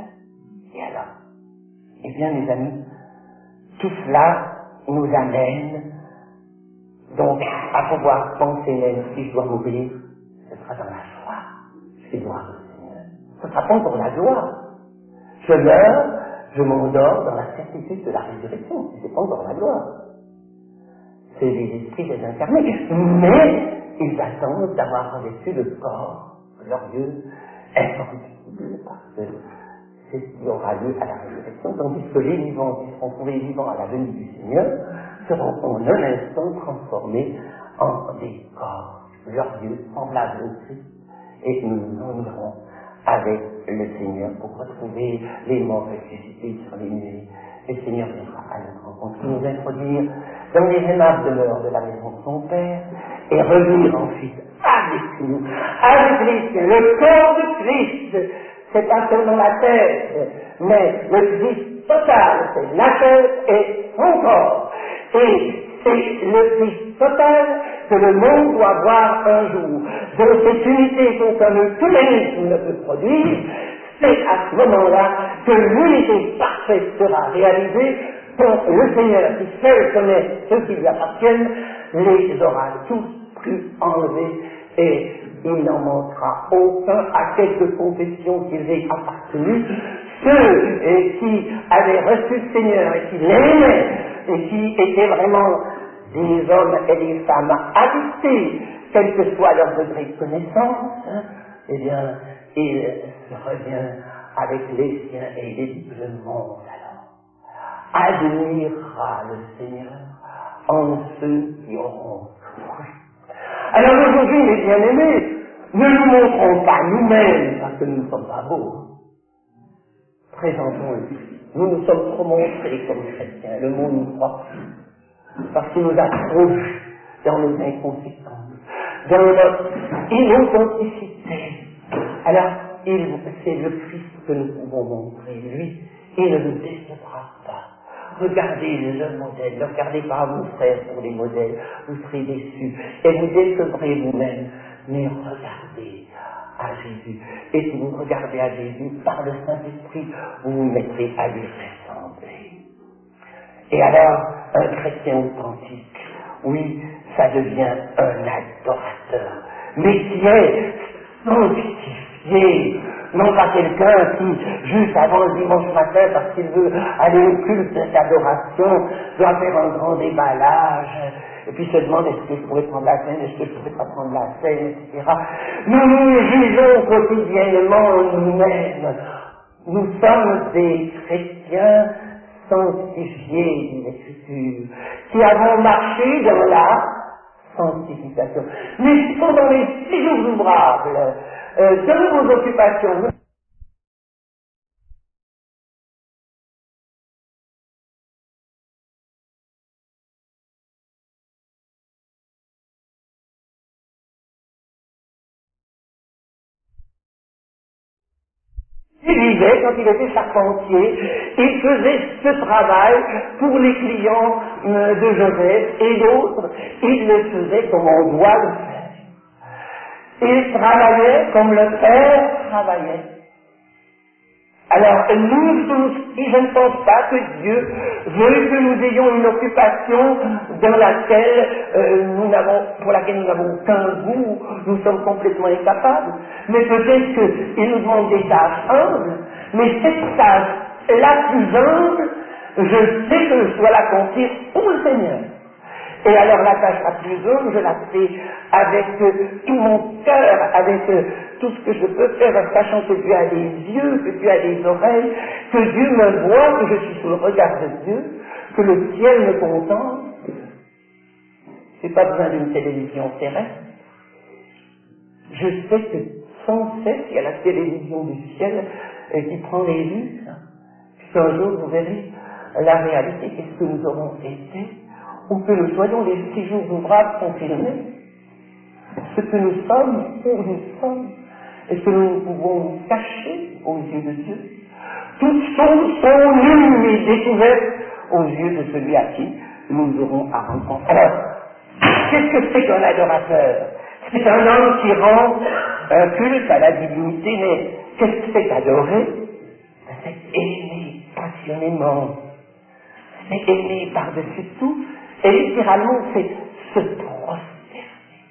Et alors, eh bien mes amis, tout cela nous amène donc à pouvoir penser même si je dois mourir, ce sera dans la joie. Je vais voir le Seigneur. Ce ne sera pas pour la gloire. Je meurs, je m'endors dans la certitude de la résurrection. Ce n'est pas encore la gloire. C'est les esprits désincarnés. Mais ils attendent d'avoir revêtu le corps glorieux, incorruptible, parce que c'est ce qui aura lieu à la résurrection, tandis que les vivants qui seront trouvés vivants à la venue du Seigneur seront en un instant transformés en des corps glorieux, semblables au Christ, et nous nous irons avec le Seigneur pour retrouver les morts ressuscités sur les nuées. Le Seigneur viendra à notre rencontre, pour nous introduire dans les aimables demeures de la maison de son Père, et revenir ensuite avec nous, avec les siens, le corps de Christ. C'est pas seulement la tête, mais le Christ total, c'est la tête et son corps. Et c'est le Christ total que le monde doit voir un jour. Donc cette unité qu'aucun œcuménisme ne peut produire, c'est à ce moment-là que l'unité parfaite sera réalisée, quand le Seigneur, qui seul connaît ceux qui lui appartiennent, les aura tous pris enlevés, et il n'en manquera aucun à quelque confession qu'ils aient appartenu. Ceux et qui avaient reçu le Seigneur et qui l'aimaient et qui étaient vraiment des hommes et des femmes addictés, quel que soit leur degré de connaissance, hein, eh bien, il se revient avec les siens et il dit que le monde alors admirera le Seigneur en ceux qui auront cru. Alors aujourd'hui, mes bien-aimés, ne nous montrons pas nous-mêmes parce que nous ne sommes pas beaux. Présentons-le. Nous nous sommes trop montrés comme chrétiens. Le monde nous croit parce qu'il nous a trop vus dans nos inconsistances, dans notre inauthenticité. Alors, il, c'est le Christ que nous pouvons montrer. Lui, il ne nous décevra pas. Regardez le modèle, ne regardez pas vos frères pour les modèles, vous serez déçus et vous décevrez vous-même, mais regardez à Jésus. Et si vous regardez à Jésus par le Saint-Esprit, vous vous mettrez à lui ressembler. Et alors, un chrétien authentique, oui, ça devient un adorateur, mais qui est sanctifié, non pas quelqu'un qui, juste avant le dimanche matin, parce qu'il veut aller au culte d'adoration, doit faire un grand déballage, et puis se demande est-ce que je pourrais prendre la scène, est-ce que je ne pourrais pas prendre la scène, et cetera. Nous nous jugeons quotidiennement nous-mêmes. Nous sommes des chrétiens sanctifiés, dit l'Écriture, qui avons marché dans la sanctification. Mais pendant les six jours ouvrables, euh, de vos occupations, il vivait, quand il était charpentier, il faisait ce travail pour les clients euh, de Joseph et d'autres, il le faisait comme on doit le faire. Il travaillait comme le Père travaillait. Alors, nous tous, et je ne pense pas que Dieu veuille que nous ayons une occupation dans laquelle euh, nous n'avons, pour laquelle nous n'avons aucun goût, nous sommes complètement incapables. Mais peut-être qu'il nous demande des tâches humbles, mais cette tâche la plus humble, je sais que je dois l'accomplir pour le Seigneur. Et alors la tâche la plus humble, je la fais avec euh, tout mon cœur, avec euh, tout ce que je peux faire, en sachant que Dieu a des yeux, que Dieu a des oreilles, que Dieu me voit, que je suis sous le regard de Dieu, que le ciel me contemple. Je n'ai pas besoin d'une télévision terrestre. Je sais que sans cesse, il y a la télévision du ciel euh, qui prend les vues. Puis un jour, vous verrez la réalité, qu'est-ce que nous aurons été, ou que nous soyons les six jours ouvrables sont filmés. Ce que nous sommes, où nous sommes, et ce que nous pouvons cacher aux yeux de Dieu. Toutes choses sont nues et découvertes aux yeux de celui à qui nous aurons à rendre compte. Alors, qu'est-ce que c'est qu'un adorateur? C'est un homme qui rend un culte à la divinité, mais qu'est-ce que c'est qu'adorer? C'est aimer passionnément, c'est aimer par-dessus tout, et littéralement c'est se prosterner.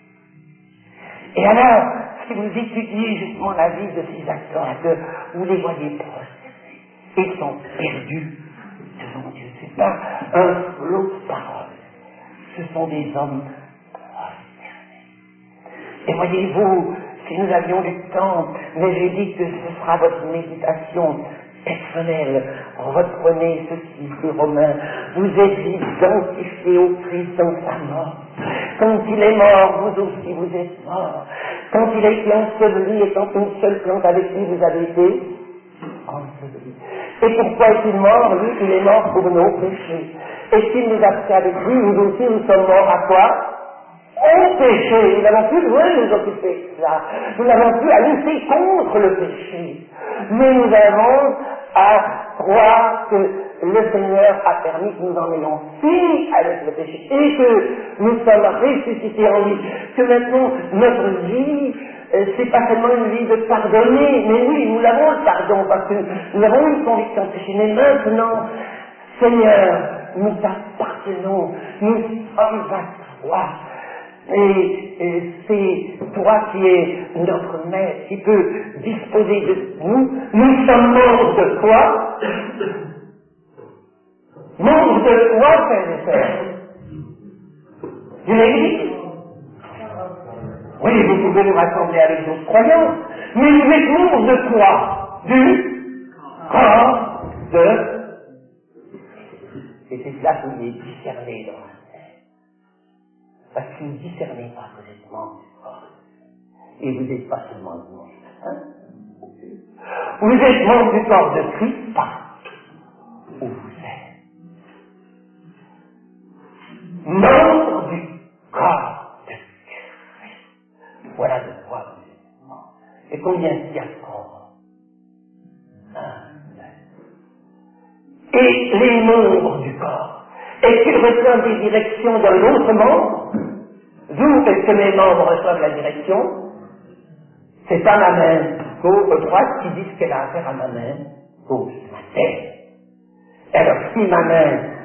Et alors, si vous étudiez justement la vie de ces adorateurs, vous les voyez prosternés, ils sont perdus devant Dieu. C'est pas un flot de paroles, ce sont des hommes prosternés. Et voyez-vous, si nous avions du temps, mais j'ai dit que ce sera votre méditation personnelle, reprenez ceci des Romains, vous êtes identifiés au Christ dans sa mort. Quand il est mort, vous aussi vous êtes morts. Quand il a été enseveli et quand une seule plante avec lui, vous avez été enseveli. Et pourquoi est-il mort? Lui, il est mort pour nos péchés. Et s'il nous a pris avec lui, nous aussi nous sommes morts à quoi? Au péché. Nous n'avons plus besoin de nous occuper de cela. Nous n'avons plus à lutter contre le péché. Mais nous avons à croire que le Seigneur a permis que nous en ayons fini avec le péché et que nous sommes ressuscités en lui. Que maintenant, notre vie, euh, c'est pas seulement une vie de pardonner, mais oui, nous l'avons le pardon parce que nous avons une conviction de péché. Mais maintenant, Seigneur, nous t'appartenons, nous sommes à toi. Et, et c'est toi qui es notre maître, qui peut disposer de nous. Nous sommes membres de quoi? Membres de quoi, frères et sœurs? D'une église? Oui, vous pouvez nous rassembler avec d'autres croyants, mais vous êtes membres de quoi? Du corps de... Et c'est cela que vous êtes discerné dans la parce que vous ne discernez pas que vous êtes membre du corps. Et vous n'êtes pas seulement le dimanche matin. Vous êtes membre du corps de Christ partout où vous êtes. Membre du corps de Christ. Voilà de quoi vous êtes membre. Et combien il y a de corps? Un. Et les membres du corps, est-ce qu'ils reçoivent des directions d'un autre membre? D'où est-ce que mes membres reçoivent la direction? C'est pas ma main gauche, droite qui dit ce qu'elle a à faire à ma main gauche, ma tête. Alors si ma main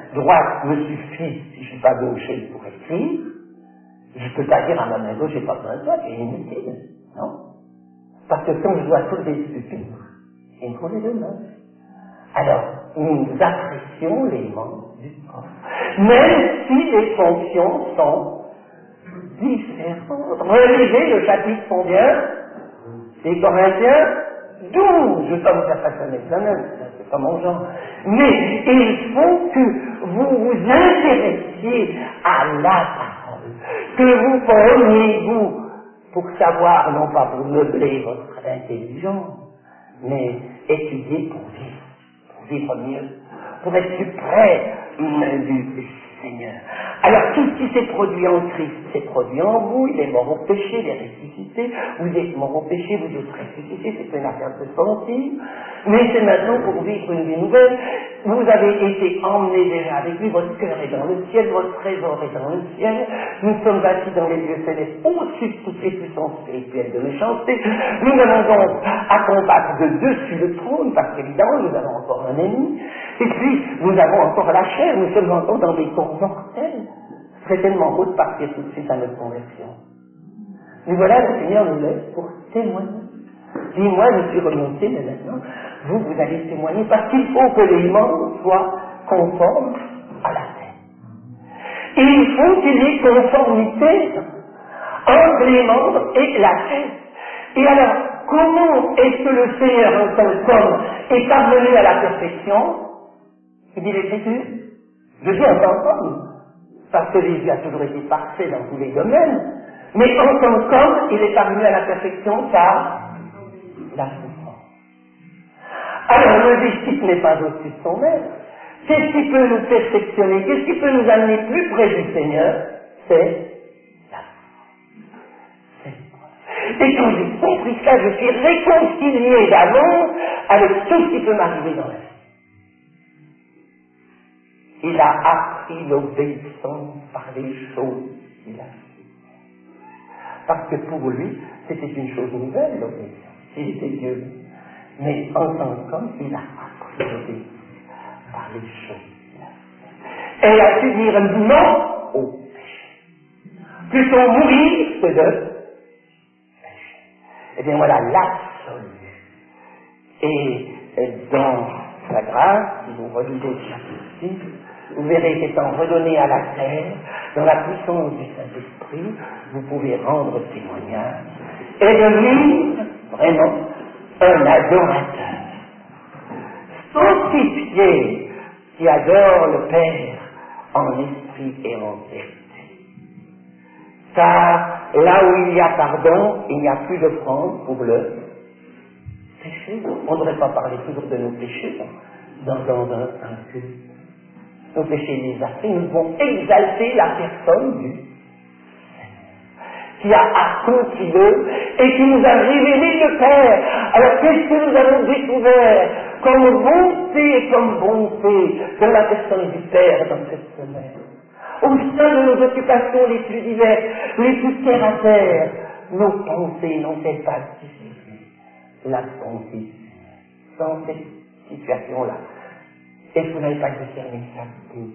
droite me suffit si je ne suis pas gaucher pour écrire, je ne peux pas dire à ma main gauche, j'ai pas besoin de toi, c'est inutile, non? Parce que quand je dois soulever ce pupitre, il me faut les deux mains. Alors, nous apprécions les membres du corps, même si les fonctions sont différentes. Relisez le chapitre combien des Corinthiens douze. Je ne vais pas vous faire passer un examen, c'est pas mon genre. Mais il faut que vous vous intéressiez à la parole, que vous preniez vous pour savoir, non pas pour meubler votre intelligence, mais étudier pour vivre, pour vivre mieux, pour être plus près du Seigneur. Alors tout ce qui s'est produit en Christ s'est produit en vous, il est mort au péché, il est ressuscité, vous êtes mort au péché, vous êtes ressuscité, c'est une affaire de sentir, mais c'est maintenant pour vivre une vie nouvelle, vous avez été emmenés déjà avec lui, votre cœur est dans le ciel, votre trésor est dans le ciel, nous sommes assis dans les lieux célestes au-dessus de toutes les puissances spirituelles de méchanceté, nous avons donc à combattre de dessus le trône, parce qu'évidemment nous avons encore un ennemi, et puis nous avons encore la chair, nous sommes encore dans des corps mortels. Ce serait tellement beau de partir tout de suite à notre conversion. Mais voilà, le Seigneur nous laisse pour témoigner. Dis-moi, je suis remonté, mais maintenant, vous, vous allez témoigner, parce qu'il faut que les membres soient conformes à la tête. Et il faut qu'il y ait conformité entre les membres et la tête. Et alors, comment est-ce que le Seigneur, en tant qu'homme, est parvenu à la perfection? Il dit l'Écriture. Je dis en tant qu'homme, parce que Jésus a toujours été parfait dans tous les domaines, mais en tant qu'homme, il est parvenu à la perfection car la souffrance. Alors le disciple n'est pas au-dessus de son maître. Qu'est-ce qui peut nous perfectionner? Qu'est-ce qui peut nous amener plus près du Seigneur? C'est la souffrance. Et quand j'ai compris ça, je suis réconcilié d'avance avec tout ce qui peut m'arriver dans la vie. Il a appris l'obéissance par les choses qu'il a fait. Parce que pour lui, c'était une chose nouvelle, l'obéissance. Il était Dieu. Mais en tant qu'homme, il a appris l'obéissance par les choses qu'il a fait. Et il a su dire non au péché. Plutôt mourir que de péché. Eh bien voilà l'absolu. Et dans la grâce, si vous relisez le chapitre six, vous verrez qu'étant redonné à la terre, dans la puissance du Saint-Esprit, vous pouvez rendre témoignage et devenir vraiment un adorateur. Sanctifié, qui adore le Père en esprit et en vérité. Car là où il y a pardon, il n'y a plus d'offrande pour le péché. On ne devrait pas parler toujours de nos péchés dans, dans un, un culte. Nos péchés les actes, nous devons exalter la personne du Seigneur, qui a accompli l'œuvre et qui nous a révélé le Père. Alors qu'est-ce que nous avons découvert comme bonté et comme bonté dans la personne du Père dans cette semaine? Au sein de nos occupations les plus diverses, les plus terre à terre, nos pensées n'ont-elles pas diffusé la bonté dans cette situation-là? Et vous n'avez pas discerné sa beauté.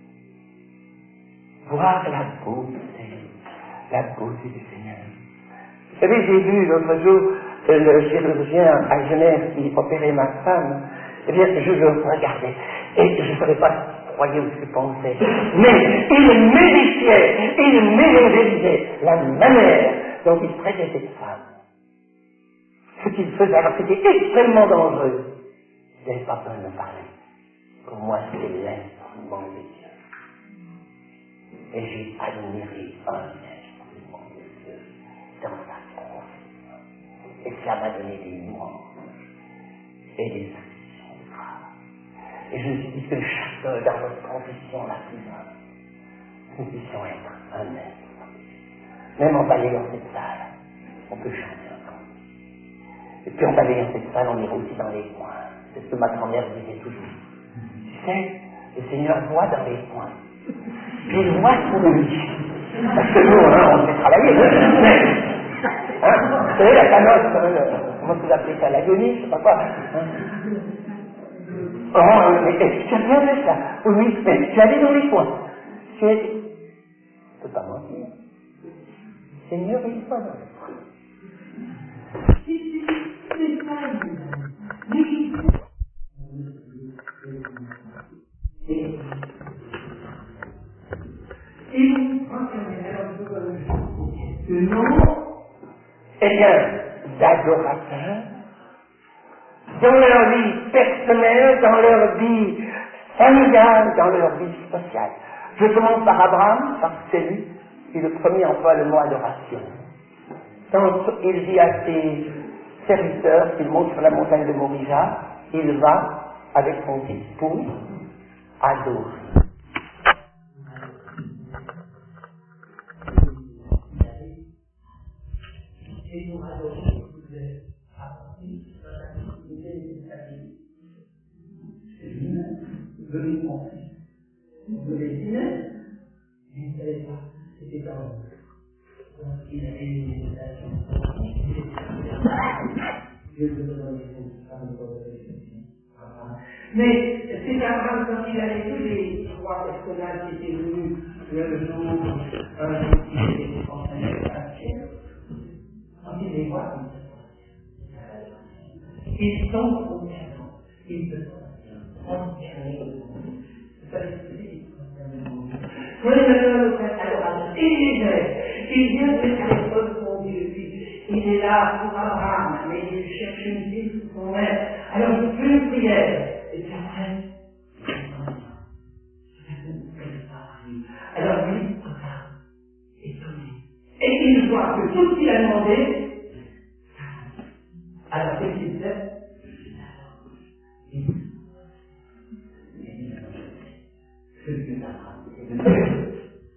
Voir la beauté, la beauté du Seigneur. Vous savez, j'ai vu l'autre jour euh, le chirurgien à Genève qui opérait ma femme. Eh bien, je le regardais et je ne savais pas ce qu'il croyait ou ce qu'il pensait. Mais il méditait, il méditait la manière dont il traitait cette femme. Ce qu'il faisait, alors c'était extrêmement dangereux. Il n'avait pas besoin de me parler. Pour moi, c'est l'instrument de Dieu. Et j'ai admiré un instrument de Dieu dans sa profession. Et ça m'a donné des louanges et des actions graves. Et je me suis dit que chacun dans notre profession la plus grande, nous puissions être un instrument de Dieu. Même en balayant cette salle, on peut chanter encore. Et puis en balayant cette salle, on ira aussi dans les coins. C'est ce que ma grand-mère disait toujours. Tu sais, le Seigneur voit dans les coins. Puis il voit pour lui. Parce que nous, hein, on fait travailler. Mais, hein, vous savez, la canotte, comment vous appelez ça, l'agonie, je sais pas quoi. Hein. Oh, mais est-ce que tu as bien fait ça? Oui, mais tu allais dans les coins. Tu es... Je peux pas mentir. Seigneur, il soit dans les coins. Et vous proclamez le nom, eh bien, d'adorateurs, dans leur vie personnelle, dans leur vie familiale, dans leur vie sociale. Je commence par Abraham, parce que c'est lui qui le premier emploie le mot adoration. Quand il dit à ses serviteurs qu'il monte sur la montagne de Morija, il va, avec son fils, pour adorer. Et pour adorer, vous êtes apporté dans la continuité de sa vie. C'est lui-même, venu mon fils. Vous le dessinez, mais vous ne savez pas, c'était dans le donc il avait une méditation. Dieu vous donne les choses, ça me donne les choses. Mais c'est Abraham quand il a vu les trois personnages qui étaient venus le jour, un jour qui était enseigné à la chair, quand il les voit, ils sont concernants, ils se sentent concernés. Vous savez ce que c'est? Alors, il est, il vient de faire l'école pour Dieu, il est là pour Abraham, mais il cherche une vie pour son maître. Alors il fait une prière, et puis après, alors lui, regarde, étonné, et il voit que tout ce qu'il a demandé, alors qu'est-ce qu'il fait? Ce que Abraham, c'est de Dieu.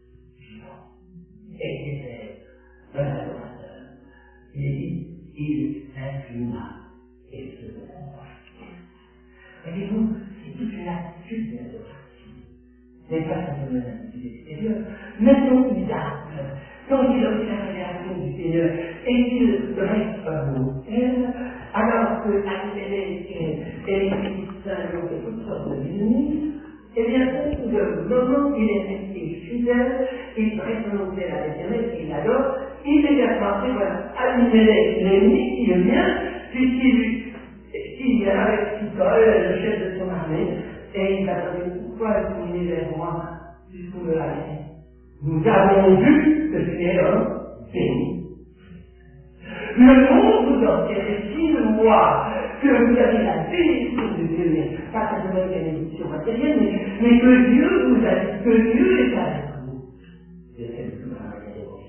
Et c'était un adorateur. Il dit, il s'inclina et se prosterne. Voyez-vous, c'est toute une attitude d'adoration. Ce n'est pas simplement une attitude extérieure, mais son visage, quand il observe la réaction du Seigneur et qu'il reste un autel, alors que Abimelech et les Philistins ont fait toutes sortes de limites, eh bien, au moment où il est resté fidèle, il reste un autel à l'Éternel, il adore, immédiatement, c'est voilà, Abimelech, l'ennemi qui le vient, puisqu'il il vient avec Sicole, le chef de son armée, et il va dire, pourquoi vous venez vers moi, puisque vous me l'avez? Nous avons vu que tu es l'homme béni. Le monde vous entier estime, moi, que vous avez la bénédiction de Dieu, mais pas simplement une bénédiction matérielle, mais, mais que Dieu vous a dit, que Dieu est avec vous. C'est quelque chose à regarder dans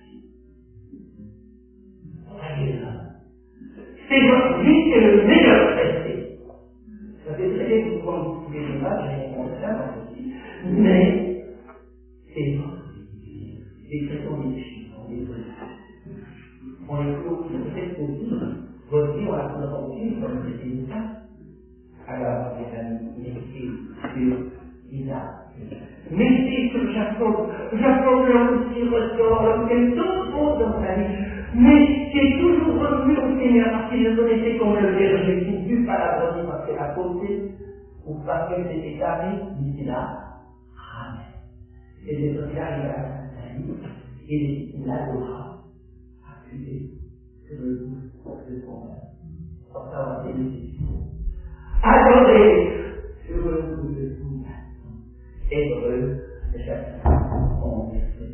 une Voyez-le. C'est votre vie qui est le meilleur traité. Ça fait très bien que vous pouvez le pas, j'ai montré ça aussi, mais c'est votre vie. Les traitons des filles, on les brûle. On les clôt, peut-être aussi, votre vie, on la prendra aussi, comme c'était ça. Alors, mes amis, mettez sur Isaac. Mettez sur Jacob. Jacob, l'homme qui ressort, l'homme qui est tout beau dans sa vie, mais qui est toujours revenu au Seigneur parce qu'il le connaissait comme le berger qui ne tue pas la brebis parce qu'elle a côté, ou parce qu'elle s'est établie, il dit là, Amen. Et les autres arrivent à sa vie, et il l'adora, appuyé sur le bout de son main, pour savoir ses décisions. Adoré sur le bout de son main. Hébreu, chapitre onze.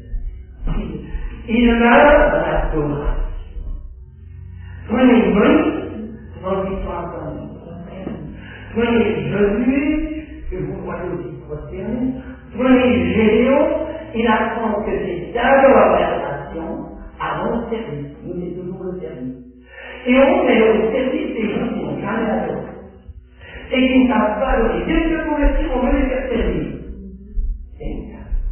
Il meurt dans la Torah. Prenez Moïse, dans l'histoire de prenez Josué, que vous voyez aussi prosterné. Prenez Gédéon, il apprend que c'est d'abord l'adoration à mon service. Nous, c'est toujours le service. Et on est au service des gens qui n'ont jamais adoré. Et qui ne savent pas adorer. Dès que vous le dire, on veut les faire servir. C'est une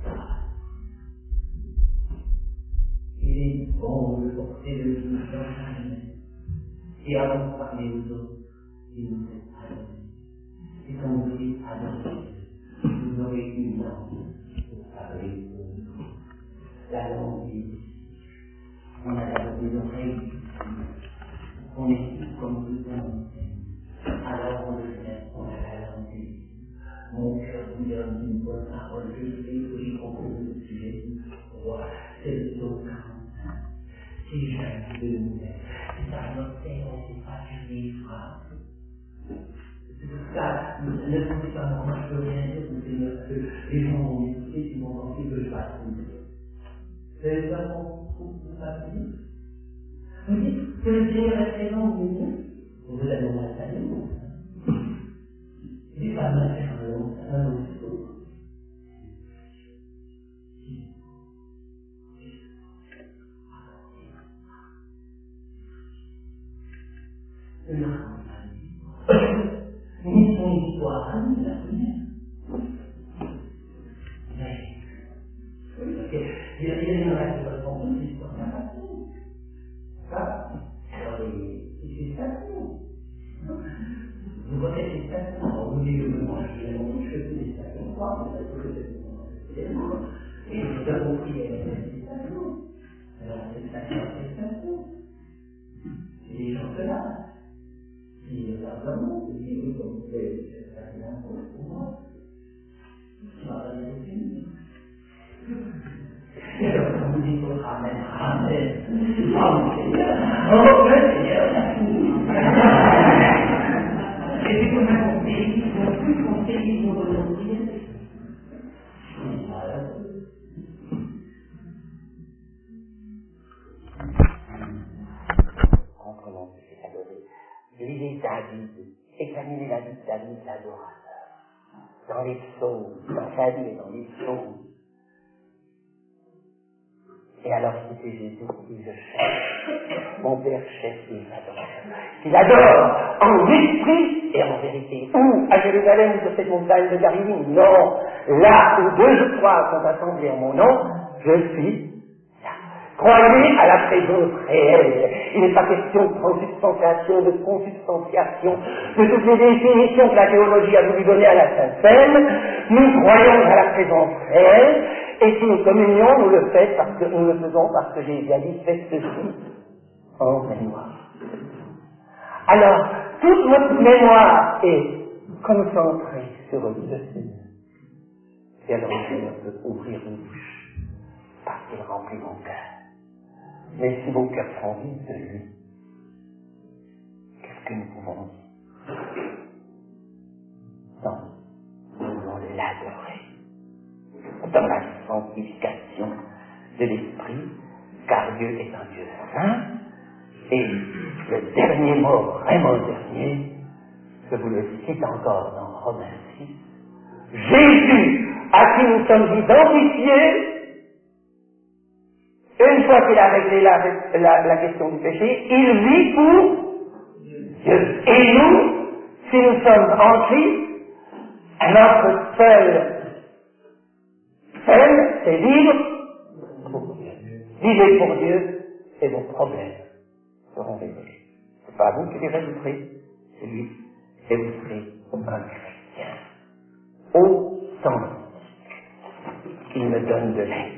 il est bon de porter le doux dans sa main. Et avant de parler aux autres, il nous fait adorer. Et quand vous dites adorer, vous aurez une langue pour parler aux autres. La langue est on a des oreilles on écoute comme tout le monde. Alors on le fait, on a la langue ces jeunes de nous, c'est un notaire, on ne sait pas faire des phrases. C'est pour ça, ne pensez pas, moi je peux rien dire, parce que les gens vont m'écouter, ils vont penser que je passe une idée. C'est ça qu'on trouve tout ça dire. Vous dites que le Seigneur est présent au milieu, vous allez dans la famille, il n'est pas mal faire un long, un long discours. Ni son histoire, ni la première. Mais, oui, parce qu'il y a des gens qui répondent aux histoires de la passion. Ça, alors, c'est ça. Vous connaissez les stations, vous dites que moi je suis longtemps, je fais des stations, moi, je fais des stations, et vous avez compris les stations. Alors, ces stations, ces stations, c'est des gens de là. Si simplement, vous dites, oui, comme vous avez fait un impôt pour moi, tu m'as pas dit aucune. Et alors, quand vous dites votre Amen, Amen, oh Seigneur, oh Seigneur, et puis qu'on a compris, ils n'ont plus compris, ils vont remonter. Comprenons ce que c'est adoré. Lisez David, examinez la vie de David, l'adorateur. Dans les psaumes, dans sa vie et dans les psaumes. Et alors c'était Jésus qui je cherche, mon Père cherche les adorateurs. Il adore en esprit et en vérité. Où? À Jérusalem, sur cette montagne de Galilée? Non. Là où deux ou trois sont assemblés en mon nom, je suis là. Croyez à la présence réelle. Il n'est pas question de transubstantiation, de consubstantiation, de toutes les définitions que la théologie a voulu donner à la Sainte Seine. Nous croyons à la présence réelle. Et si nous communions, nous le faisons parce que nous le faisons parce que Jésus a dit faites ceci en mémoire. Alors, toute votre mémoire est concentrée sur le Seigneur. Et alors le Seigneur peut ouvrir une bouche parce qu'il remplit mon cœur. Mais si vos cœurs sont vides de lui, qu'est-ce que nous pouvons dire? Non, nous voulons l'adorer dans la sanctification de l'esprit, car Dieu est un Dieu saint, et le dernier mot, vraiment dernier, je vous le cite encore dans Romains six, Jésus, à qui nous sommes identifiés, une fois qu'il a réglé la, la, la question du péché, il vit pour Dieu. Et nous, si nous sommes en Christ, notre seul Seul, c'est vivre pour Dieu. Vivez pour Dieu et vos problèmes seront résolus. C'est pas vous qui les résoudrez, c'est lui. Et vous serez un chrétien. Authentique. Il me donne de l'aide.